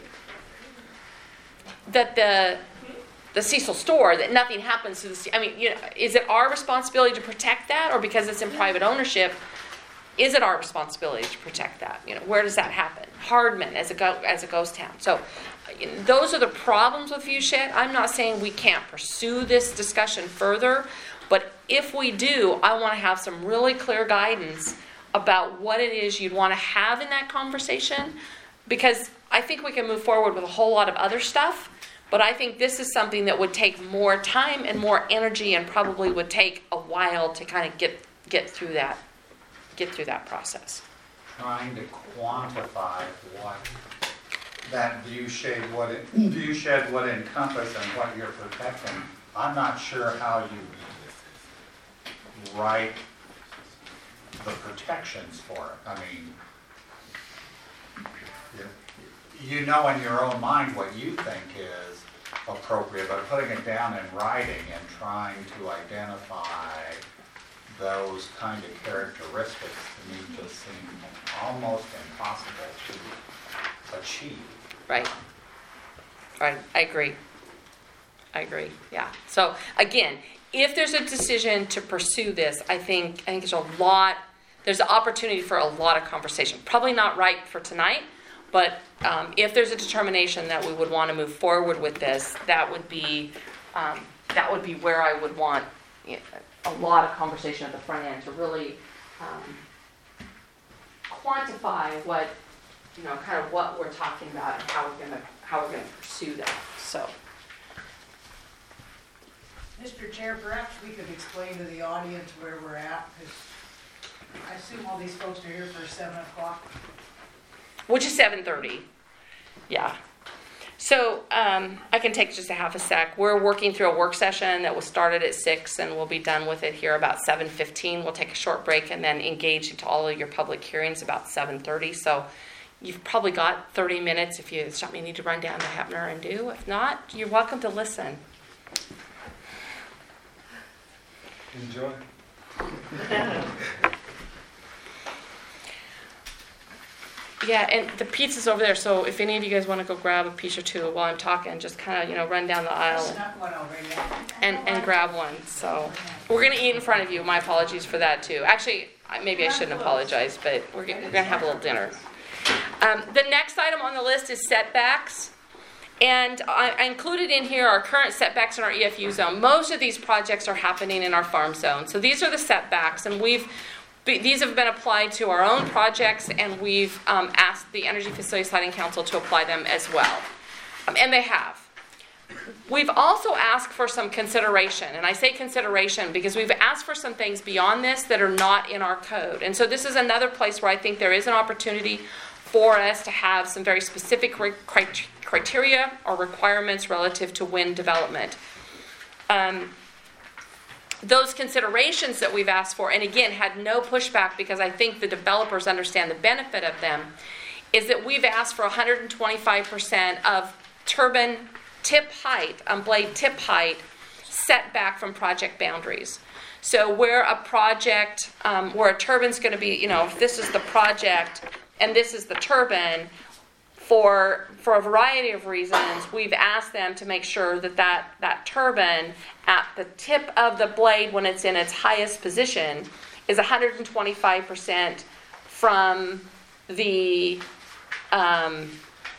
that the the Cecil Store, that nothing happens to the, I mean, you know, is it our responsibility to protect that, or because it's in private ownership, is it our responsibility to protect that? You know, where does that happen? Hardman as a go, as a ghost town. So you know, those are the problems with view shed. I'm not saying we can't pursue this discussion further, but if we do, I want to have some really clear guidance about what it is you'd want to have in that conversation, because I think we can move forward with a whole lot of other stuff, but I think this is something that would take more time and more energy, and probably would take a while to kind of get get through that get through that process. Trying to quantify what that view shed would view shed would encompass and what you're protecting. I'm not sure how you write the protections for it. I mean, you know in your own mind what you think is appropriate, but putting it down in writing and trying to identify those kind of characteristics to me just seem almost impossible to achieve. Right. Right. I agree. I agree. Yeah. So again, if there's a decision to pursue this, I think I think there's a lot. There's an opportunity for a lot of conversation. Probably not right for tonight, but um, if there's a determination that we would want to move forward with this, that would be um, that would be where I would want, you know, a lot of conversation at the front end to really um, quantify what, you know, kind of what we're talking about and how we're gonna how we're gonna pursue that. So, Mister Chair, perhaps we could explain to the audience where we're at, because I assume all these folks are here for seven o'clock. which is seven thirty. Yeah. So um, I can take just a half a sec. We're working through a work session that was started at six, and we'll be done with it here about seven fifteen. We'll take a short break and then engage into all of your public hearings about seven thirty. So You've probably got thirty minutes if you it's something you need to run down to Hebner and do. If not, you're welcome to listen. Enjoy. Yeah, and the pizza's over there, so if any of you guys want to go grab a piece or two while I'm talking, just kind of, you know, run down the aisle Snuck one already. and, and grab one. So we're going to eat in front of you. My apologies for that, too. Actually, I- maybe I shouldn't apologize, but we're, g- we're going to have a little dinner. Um, the next item on the list is setbacks. And I, I included in here our current setbacks in our E F U zone. Most of these projects are happening in our farm zone. So these are the setbacks, and we've these have been applied to our own projects, and we've um, asked the Energy Facility Siting Council to apply them as well. Um, and they have. We've also asked for some consideration, and I say consideration because we've asked for some things beyond this that are not in our code. And so this is another place where I think there is an opportunity for us to have some very specific re- criteria or requirements relative to wind development. Um, those considerations that we've asked for, and again, had no pushback because I think the developers understand the benefit of them, is that we've asked for one hundred twenty-five percent of turbine tip height, um, blade tip height, setback from project boundaries. So where a project, um, where a turbine's going to be, you know, if this is the project and this is the turbine, for for a variety of reasons, we've asked them to make sure that that, that turbine at the tip of the blade when it's in its highest position is one hundred twenty-five percent from the um,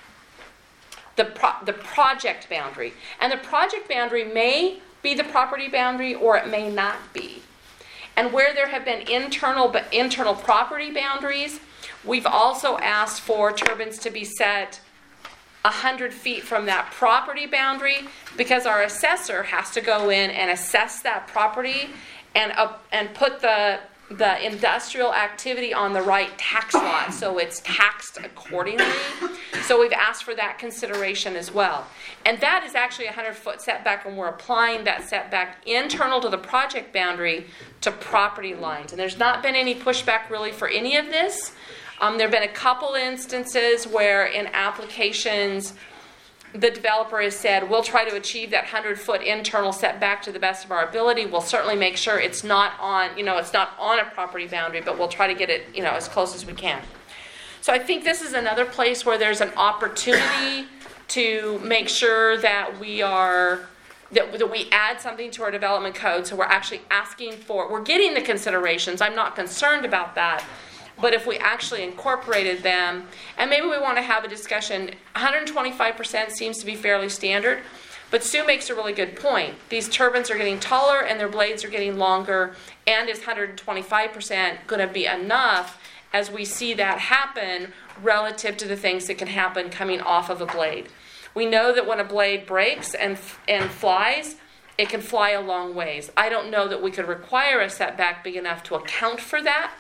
the pro- the project boundary. And the project boundary may be the property boundary or it may not be. And where there have been internal but internal property boundaries, we've also asked for turbines to be set one hundred feet from that property boundary because our assessor has to go in and assess that property and uh, and put the the industrial activity on the right tax lot so it's taxed accordingly. So we've asked for that consideration as well. And that is actually a one hundred foot setback, and we're applying that setback internal to the project boundary to property lines. And there's not been any pushback really for any of this. Um, there have been a couple instances where in applications the developer has said, we'll try to achieve that one hundred foot internal setback to the best of our ability. We'll certainly make sure it's not on, you know, it's not on a property boundary, but we'll try to get it, you know, as close as we can. So I think this is another place where there's an opportunity to make sure that we are, that, that we add something to our development code. So we're actually asking for, we're getting the considerations. I'm not concerned about that. But if we actually incorporated them, and maybe we want to have a discussion, one hundred twenty-five percent seems to be fairly standard, but Sue makes a really good point. These turbines are getting taller and their blades are getting longer, and is one hundred twenty-five percent going to be enough as we see that happen relative to the things that can happen coming off of a blade? We know that when a blade breaks and and flies, it can fly a long ways. I don't know that we could require a setback big enough to account for that.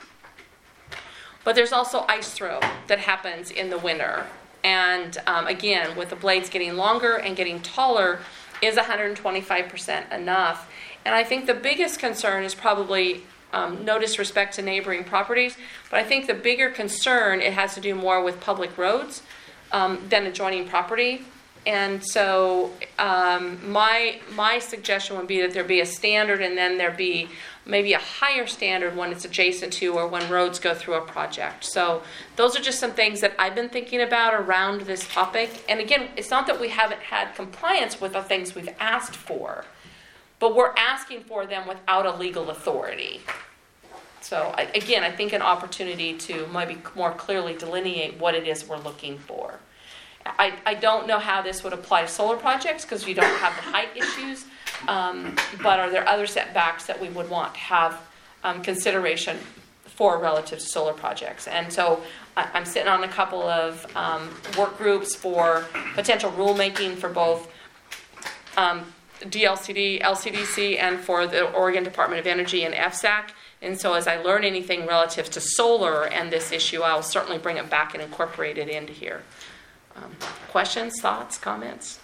But there's also ice throw that happens in the winter. And um, again, with the blades getting longer and getting taller, is one hundred twenty-five percent enough? And I think the biggest concern is probably um, no disrespect to neighboring properties, but I think the bigger concern, it has to do more with public roads um, than adjoining property. And so um, my my suggestion would be that there be a standard and then there be maybe a higher standard when it's adjacent to or when roads go through a project. So those are just some things that I've been thinking about around this topic. And again, it's not that we haven't had compliance with the things we've asked for, but we're asking for them without a legal authority. So I, again, I think an opportunity to maybe more clearly delineate what it is we're looking for. I, I don't know how this would apply to solar projects because you don't have the height issues, um, but are there other setbacks that we would want to have um, consideration for relative to solar projects? And so I, I'm sitting on a couple of um, work groups for potential rulemaking for both um, D L C D, L C D C, and for the Oregon Department of Energy and F S A C. And so as I learn anything relative to solar and this issue, I'll certainly bring it back and incorporate it into here. Um, questions, thoughts, comments?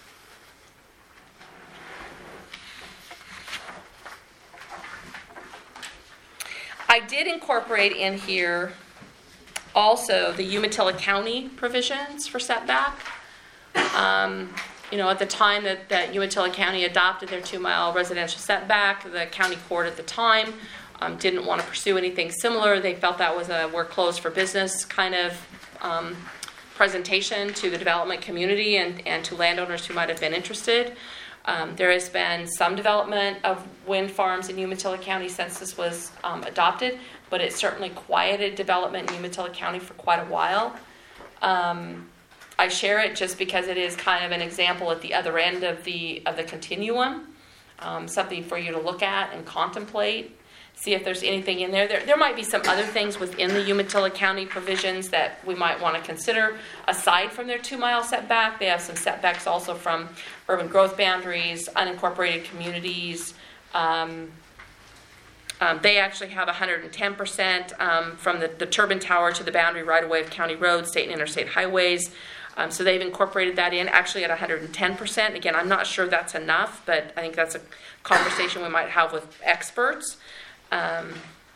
I did incorporate in here Also, the Umatilla County provisions for setback. Um, you know, at the time that, that Umatilla County adopted their two-mile residential setback, the county court at the time um, didn't want to pursue anything similar. They felt that was a we're closed for business kind of um, presentation to the development community and, and to landowners who might have been interested. Um, there has been some development of wind farms in Umatilla County since this was um, adopted, but it certainly quieted development in Umatilla County for quite a while. Um, I share it just because it is kind of an example at the other end of the of the continuum, um, something for you to look at and contemplate, see if there's anything in there. There, there might be some other things within the Umatilla County provisions that we might want to consider aside from their two-mile setback. They have some setbacks also from urban growth boundaries, unincorporated communities. Um, um, they actually have one hundred ten percent um, from the, the turbine tower to the boundary right-of-way of county roads, state and interstate highways. Um, so they've incorporated that in, actually at one hundred ten percent. Again, I'm not sure that's enough, but I think that's a conversation we might have with experts. Um,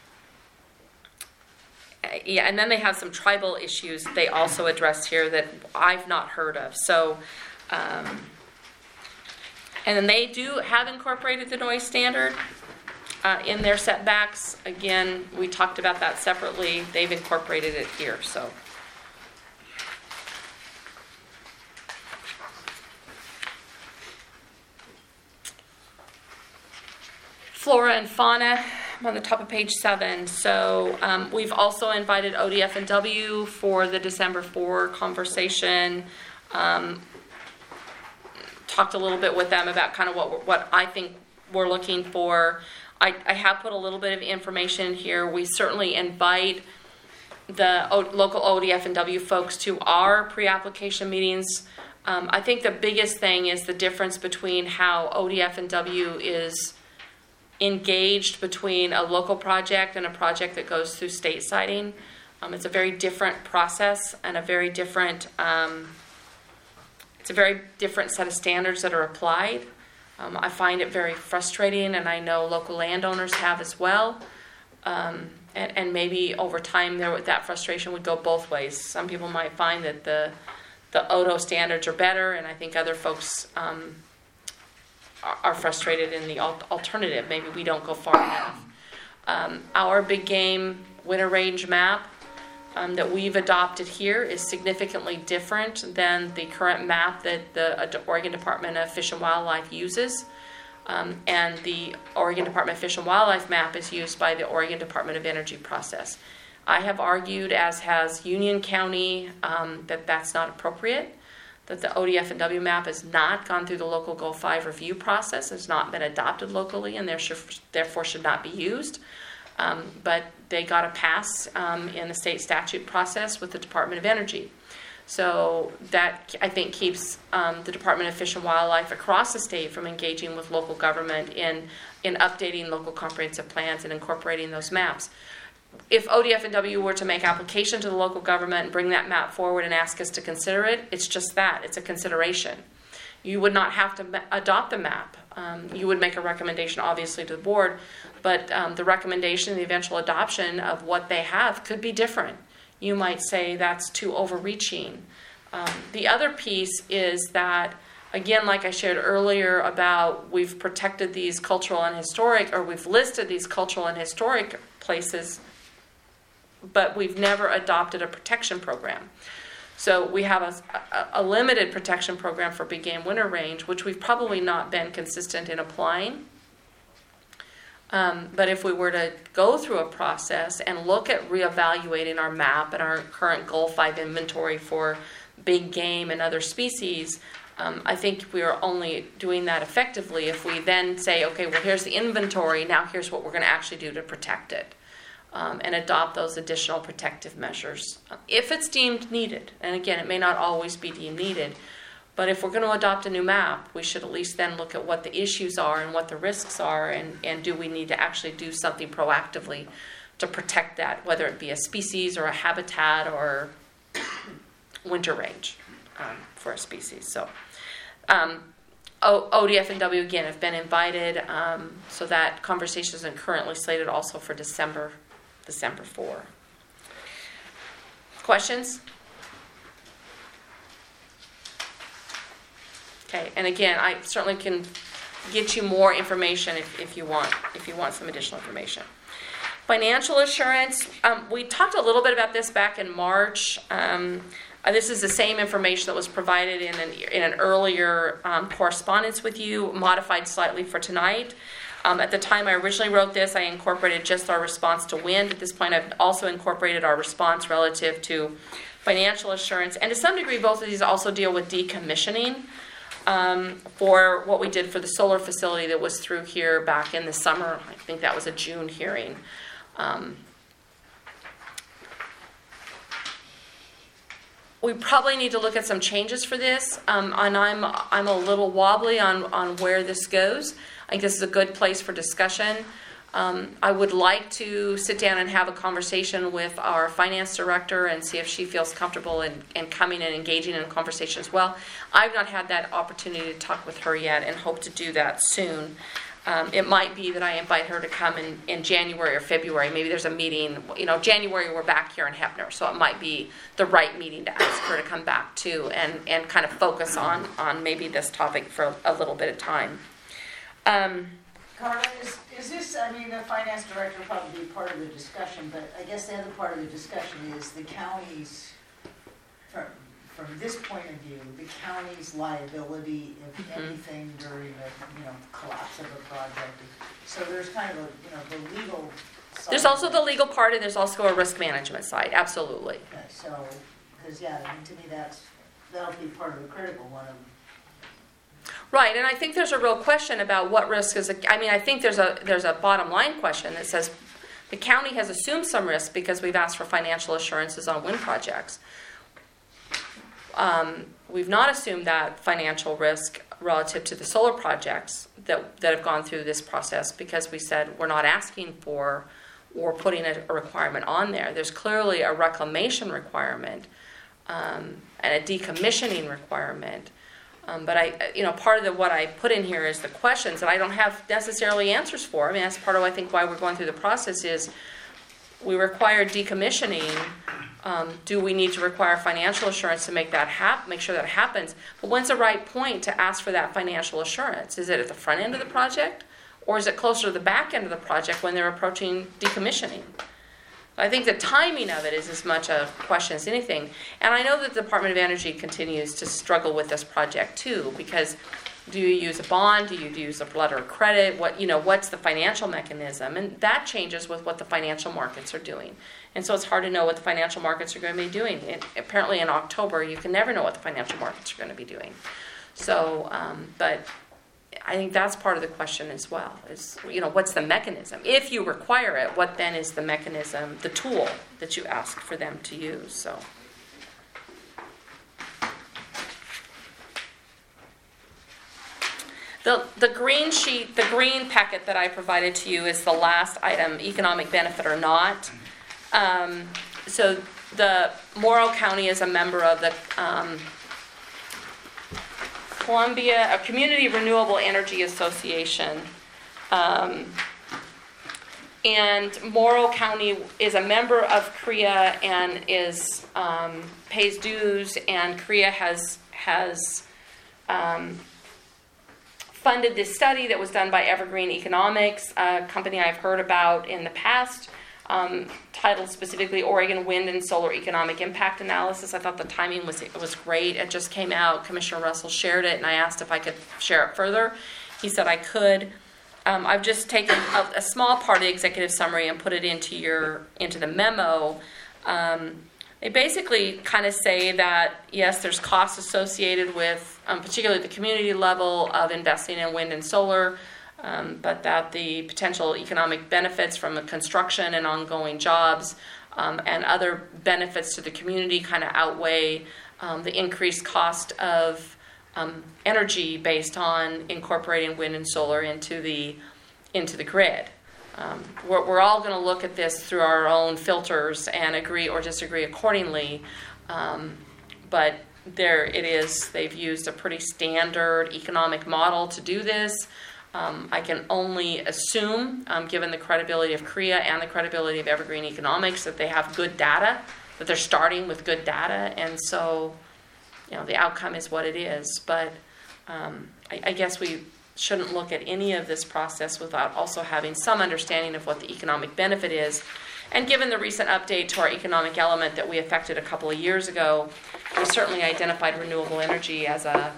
yeah, and then they have some tribal issues they also addressed here that I've not heard of. So, um, and then they do have incorporated the noise standard uh, in their setbacks. Again, we talked about that separately. They've incorporated it here. So. Flora and fauna, I'm on the top of page seven. So um, we've also invited O D F and W for the December fourth conversation. Um, talked a little bit with them about kind of what what I think we're looking for. I, I have put a little bit of information here. We certainly invite the o- local O D F and W folks to our pre-application meetings. Um, I think the biggest thing is the difference between how O D F and W is engaged between a local project and a project that goes through state siting. Um, it's a very different process and a very different, um, it's a very different set of standards that are applied. Um, I find it very frustrating, and I know local landowners have as well. Um, and, and maybe over time there that frustration would go both ways. Some people might find that the the O D O standards are better, and I think other folks um, are frustrated in the alternative. Maybe we don't go far enough. Um, our big game winter range map um, that we've adopted here is significantly different than the current map that the uh, Oregon Department of Fish and Wildlife uses. Um, and the Oregon Department of Fish and Wildlife map is used by the Oregon Department of Energy process. I have argued, as has Union County, um, that that's not appropriate, that the O D F and W map has not gone through the local Goal five review process, has not been adopted locally, and therefore should not be used. Um, but they got a pass um, in the state statute process with the Department of Energy. So that, I think, keeps um, the Department of Fish and Wildlife across the state from engaging with local government in, in updating local comprehensive plans and incorporating those maps. If O D F and W were to make application to the local government and bring that map forward and ask us to consider it, it's just that. It's a consideration. You would not have to ma- adopt the map. Um, you would make a recommendation, obviously, to the board, but um, the recommendation, the eventual adoption of what they have could be different. You might say that's too overreaching. Um, the other piece is that, again, like I shared earlier about we've protected these cultural and historic, or we've listed these cultural and historic places, but we've never adopted a protection program. So we have a, a, a limited protection program for big game winter range, which we've probably not been consistent in applying. Um, but if we were to go through a process and look at reevaluating our map and our current Goal five inventory for big game and other species, um, I think we are only doing that effectively if we then say, okay, well, here's the inventory, now here's what we're going to actually do to protect it. Um, and adopt those additional protective measures if it's deemed needed. And again, it may not always be deemed needed, but if we're going to adopt a new map, we should at least then look at what the issues are and what the risks are, and, and do we need to actually do something proactively to protect that, whether it be a species or a habitat or winter range um, for a species. So um, o- O D F and W, again, have been invited, um, so that conversation is currently slated also for December December fourth. Questions? Okay, and again, I certainly can get you more information if, if you want, if you want some additional information. Financial assurance, um, we talked a little bit about this back in March. Um, uh, this is the same information that was provided in an, in an earlier um, correspondence with you, modified slightly for tonight. Um, at the time I originally wrote this, I incorporated just our response to wind. At this point, I've also incorporated our response relative to financial assurance. And to some degree, both of these also deal with decommissioning um, for what we did for the solar facility that was through here back in the summer. I think that was a June hearing. Um, we probably need to look at some changes for this, um, and I'm I'm a little wobbly on, on where this goes. I think this is a good place for discussion. Um, I would like to sit down and have a conversation with our finance director and see if she feels comfortable in, in coming and engaging in a conversation as well. I've not had that opportunity to talk with her yet and hope to do that soon. Um, it might be that I invite her to come in, in January or February. Maybe there's a meeting, you know, January we're back here in Heppner, so it might be the right meeting to ask her to come back to and, and kind of focus on, on maybe this topic for a little bit of time. Um, Carla, is, is this, I mean, the finance director will probably be part of the discussion, but I guess the other part of the discussion is the county's, from, from this point of view, the county's liability, if Mhm. anything, during the, you know, collapse of a project. So there's kind of a, you know, the legal side. there's also the legal part, and there's also a risk management side, absolutely. Okay, so, because, yeah, I mean, to me, that's, that'll be part of the critical one of. Right, and I think there's a real question about what risk is. A, I mean, I think there's a there's a bottom line question that says the county has assumed some risk because we've asked for financial assurances on wind projects. Um, we've not assumed that financial risk relative to the solar projects that that have gone through this process because we said we're not asking for or putting a, a requirement on there. There's clearly a reclamation requirement um, and a decommissioning requirement. Um, but I, you know, part of the, what I put in here is the questions that I don't have necessarily answers for. I mean, that's part of, I think, why we're going through the process is we require decommissioning. Um, do we need to require financial assurance to make that hap- make sure that happens? But when's the right point to ask for that financial assurance? Is it at the front end of the project, or is it closer to the back end of the project when they're approaching decommissioning? I think the timing of it is as much a question as anything. And I know that the Department of Energy continues to struggle with this project too, because do you use a bond? Do you use a letter of credit? What, you know, what's the financial mechanism? And that changes with what the financial markets are doing. And so it's hard to know what the financial markets are going to be doing. And apparently in October, you can never know what the financial markets are going to be doing. So, um, but I think that's part of the question as well, is, you know, what's the mechanism? If you require it, what then is the mechanism, the tool that you ask for them to use? So, the the green sheet, the green packet that I provided to you is the last item, economic benefit or not. Um, so the Morrow County is a member of the um, Columbia, a Community Renewable Energy Association, um, and Morrow County is a member of C R E A and is um, pays dues, and C R E A has has um, funded this study that was done by Evergreen Economics, a company I've heard about in the past. Um, titled specifically Oregon Wind and Solar Economic Impact Analysis. I thought the timing was was great. It just came out. Commissioner Russell shared it, and I asked if I could share it further. He said I could. Um, I've just taken a, a small part of the executive summary and put it into your into the memo. Um, they basically kind of say that yes, there's costs associated with, um, particularly the community level of investing in wind and solar. Um, but that the potential economic benefits from the construction and ongoing jobs um, and other benefits to the community kind of outweigh um, the increased cost of um, energy based on incorporating wind and solar into the into the grid. Um, we're, we're all going to look at this through our own filters and agree or disagree accordingly. Um, but there it is. They've used a pretty standard economic model to do this. Um, I can only assume, um, given the credibility of C R E A and the credibility of Evergreen Economics, that they have good data that they're starting with good data, and so, you know, the outcome is what it is. But um, I, I guess we shouldn't look at any of this process without also having some understanding of what the economic benefit is. And given the recent update to our economic element that we effected a couple of years ago, we certainly identified renewable energy as a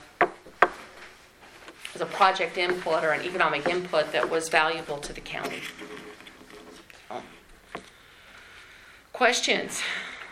as a project input or an economic input that was valuable to the county. So, questions?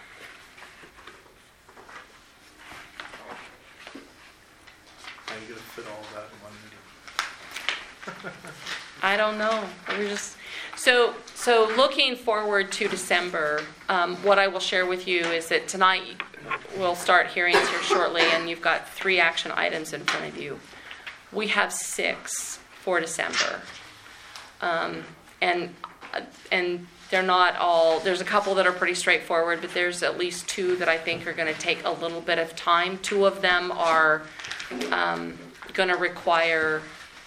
How are you gonna fit all that in one meeting? I don't know. We're just so so looking forward to December. Um, what I will share with you is that tonight we'll start hearings here shortly, and you've got three action items in front of you. We have six for December, um, and and they're not all. There's a couple that are pretty straightforward, but there's at least two that I think are going to take a little bit of time. Two of them are um, going to require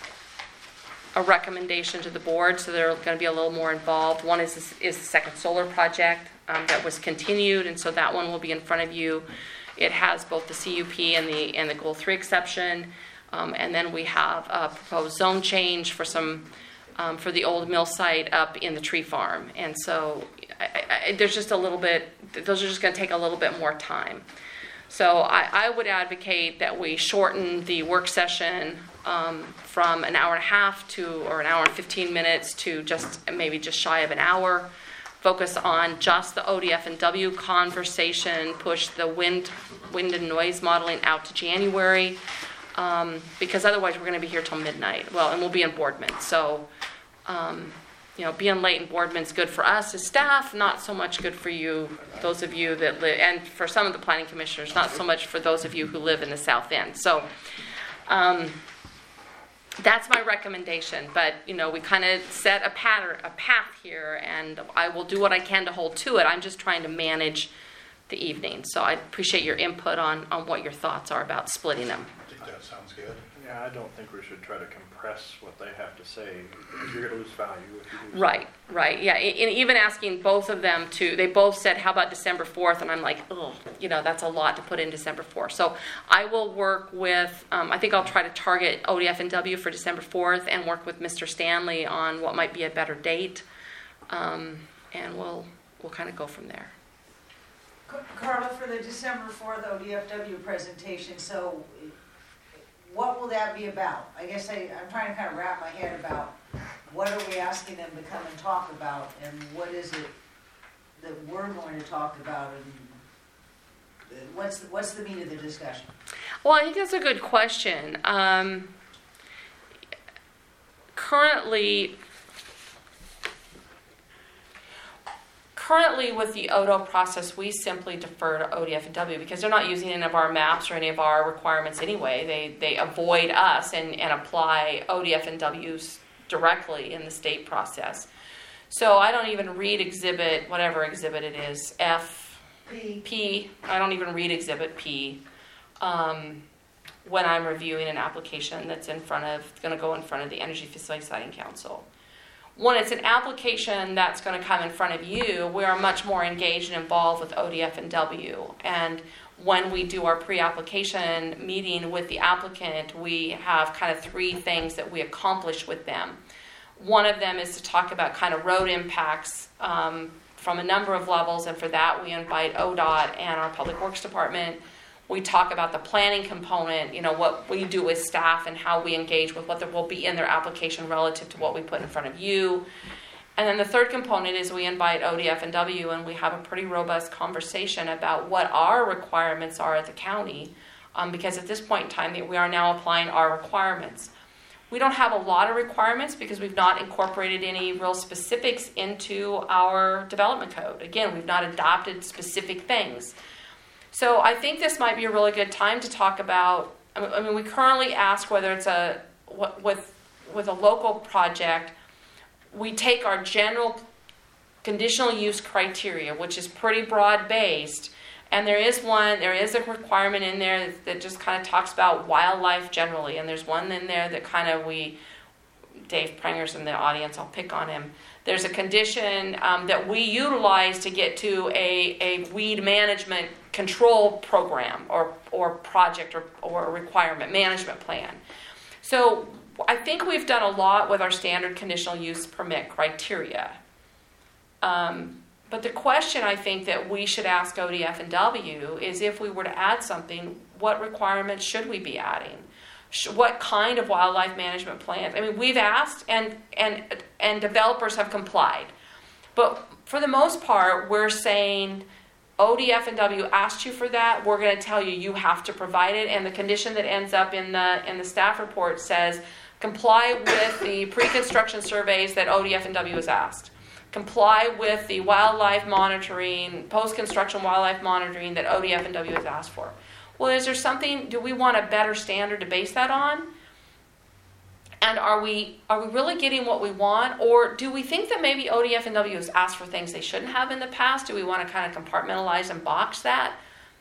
a recommendation to the board, so they're going to be a little more involved. One is is the second solar project um, that was continued, and so that one will be in front of you. It has both the C U P and the and the Goal Three exception, um, and then we have a proposed zone change for some um, for the old mill site up in the tree farm, and so I, I, there's just a little bit. Those are just going to take a little bit more time. So I, I would advocate that we shorten the work session um, from an hour and a half to, or an hour and fifteen minutes to just maybe just shy of an hour. Focus on just the O D F and W conversation, push the wind, wind and noise modeling out to January, um, because otherwise we're going to be here till midnight. Well, and we'll be in Boardman. So, um, you know, being late in Boardman's good for us as staff, not so much good for you, those of you that live, and for some of the planning commissioners, not so much for those of you who live in the South End. So, um, that's my recommendation. But, you know, we kind of set a pattern, a path here, and I will do what I can to hold to it. I'm just trying to manage the evening. So I appreciate your input on, on what your thoughts are about splitting them. I think that sounds good. Yeah, I don't think we should try to compress what they have to say, because you're gonna lose value if you lose. Right, right, yeah. And even asking both of them to, they both said, how about December fourth? And I'm like, oh, you know, that's a lot to put in December fourth. So I will work with, um, I think I'll try to target O D F and W for December fourth and work with Mister Stanley on what might be a better date. Um, and we'll, we'll kind of go from there. Carla, for the December fourth O D F W presentation, so what will that be about? I guess I, I'm trying to kind of wrap my head about what are we asking them to come and talk about, and what is it that we're going to talk about, and what's the, what's the meat of the discussion? Well, I think that's a good question. Um, currently, currently with the O D O process, we simply defer to O D F and W because they're not using any of our maps or any of our requirements anyway. They they avoid us and, and apply O D F and W's directly in the state process. So I don't even read exhibit, whatever exhibit it is, F, P. P. I don't even read exhibit P um, when I'm reviewing an application that's in front of, going to go in front of the Energy Facility Siting Council. When it's an application that's going to come in front of you, we are much more engaged and involved with O D F and W. And when we do our pre-application meeting with the applicant, we have kind of three things that we accomplish with them. One of them is to talk about kind of road impacts um, from a number of levels, and for that we invite O D O T and our Public Works Department. We talk about the planning component, you know, what we do with staff and how we engage with what there will be in their application relative to what we put in front of you. And then the third component is we invite O D F and W, and we have a pretty robust conversation about what our requirements are at the county, um, because at this point in time we are now applying our requirements. We don't have a lot of requirements because we've not incorporated any real specifics into our development code. Again, we've not adopted specific things. So I think this might be a really good time to talk about, I mean, we currently ask whether it's a, with, with a local project, we take our general conditional use criteria, which is pretty broad-based, and there is one, there is a requirement in there that, that just kind of talks about wildlife generally, and there's one in there that kind of we, Dave Prenger's in the audience, I'll pick on him, There's a condition um, that we utilize to get to a, a weed management control program or, or project or, or requirement management plan. So I think we've done a lot with our standard conditional use permit criteria. Um, but the question I think that we should ask O D F and W is, if we were to add something, what requirements should we be adding? Sh- What kind of wildlife management plans? I mean, we've asked and, and, and developers have complied. But for the most part, we're saying, O D F and W asked you for that, we're going to tell you you have to provide it, and the condition that ends up in the in the staff report says comply with the pre-construction surveys that O D F and W has asked. Comply with the wildlife monitoring, post-construction wildlife monitoring that O D F and W has asked for. Well, is there something, do we want a better standard to base that on? And are we are we really getting what we want? Or do we think that maybe O D F and W has asked for things they shouldn't have in the past? Do we want to kind of compartmentalize and box that?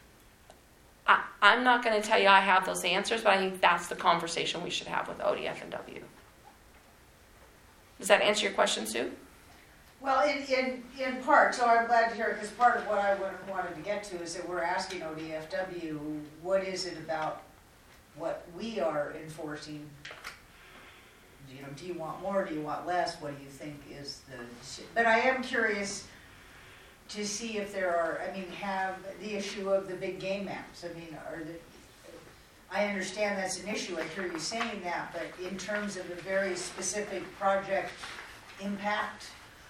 I, I'm not going to tell you I have those answers, but I think that's the conversation we should have with O D F and W. Does that answer your question, Sue? Well, in, in, in part, so I'm glad to hear it, because part of what I would- wanted to get to is that we're asking O D F W, what is it about what we are enforcing? You know, do you want more, do you want less, what do you think is the, but I am curious to see if there are, I mean, have the issue of the big game maps, I mean, are the, I understand that's an issue, I hear you saying that, but in terms of a very specific project impact,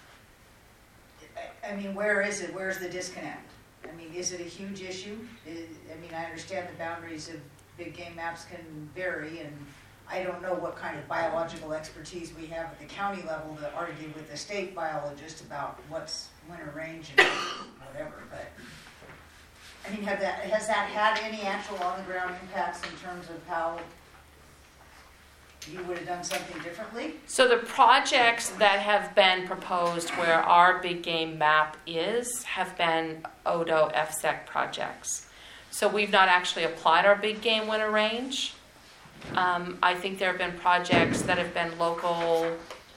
I- I mean, where is it, where's the disconnect? I mean, is it a huge issue? I I mean, I understand the boundaries of big game maps can vary, and I don't know what kind of biological expertise we have at the county level to argue with the state biologist about what's winter range and whatever, but, I mean, have that, has that had any actual on-the-ground impacts in terms of how you would have done something differently? So the projects that have been proposed where our big game map is have been O D O F S E C projects. So we've not actually applied our big game winter range. Um, I think there have been projects that have been local.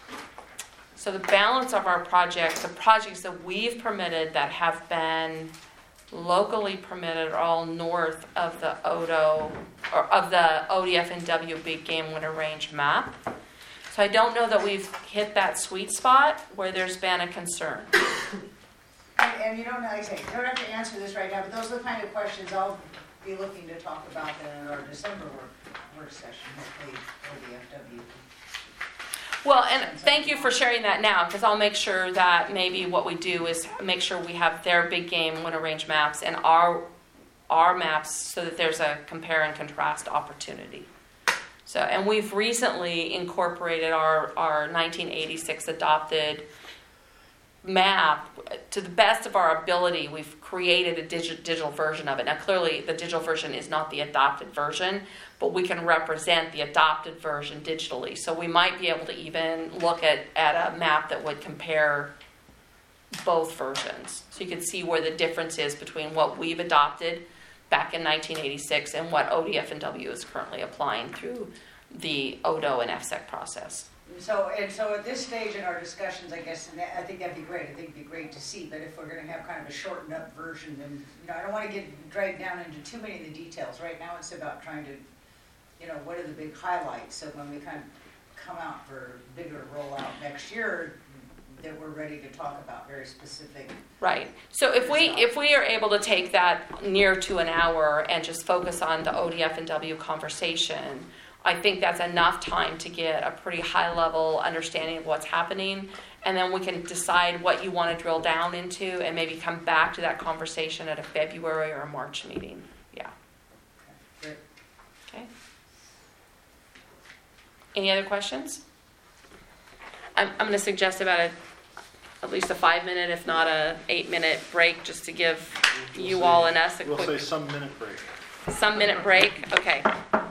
So the balance of our projects, the projects that we've permitted that have been locally permitted are all north of the O D O, or of the O D F and W big game winter range map. So I don't know that we've hit that sweet spot where there's been a concern. And, and you don't, like I say, you don't have to answer this right now, but those are the kind of questions I'll be looking to talk about in our December work, work session, hopefully O D F W. Well, and thank you for sharing that now, because I'll make sure that maybe what we do is make sure we have their big game winter range maps and our our maps so that there's a compare and contrast opportunity. So, and we've recently incorporated our, our nineteen eighty-six adopted map to the best of our ability. We've created a digi- digital version of it. Now, clearly, the digital version is not the adopted version, but we can represent the adopted version digitally. So we might be able to even look at, at a map that would compare both versions. So you can see where the difference is between what we've adopted back in nineteen eighty-six and what O D F and W is currently applying through the O D O and F S E C process. So, and so at this stage in our discussions, I guess, and that, I think that'd be great, I think it'd be great to see, but if we're gonna have kind of a shortened up version, then, you know, I don't wanna get dragged down into too many of the details. Right now, it's about trying to, you know, what are the big highlights, so when we kind of come out for bigger rollout next year, that we're ready to talk about very specific. Right. So if we if we are able to take that near to an hour and just focus on the O D F and W conversation, I think that's enough time to get a pretty high level understanding of what's happening, and then we can decide what you want to drill down into and maybe come back to that conversation at a February or a March meeting. Yeah. Great. Okay. Any other questions? I'm, I'm going to suggest about a at least a five minute, if not a eight minute break, just to give We'll you say- all and us a We'll say quick some minute break. some minute break. Okay.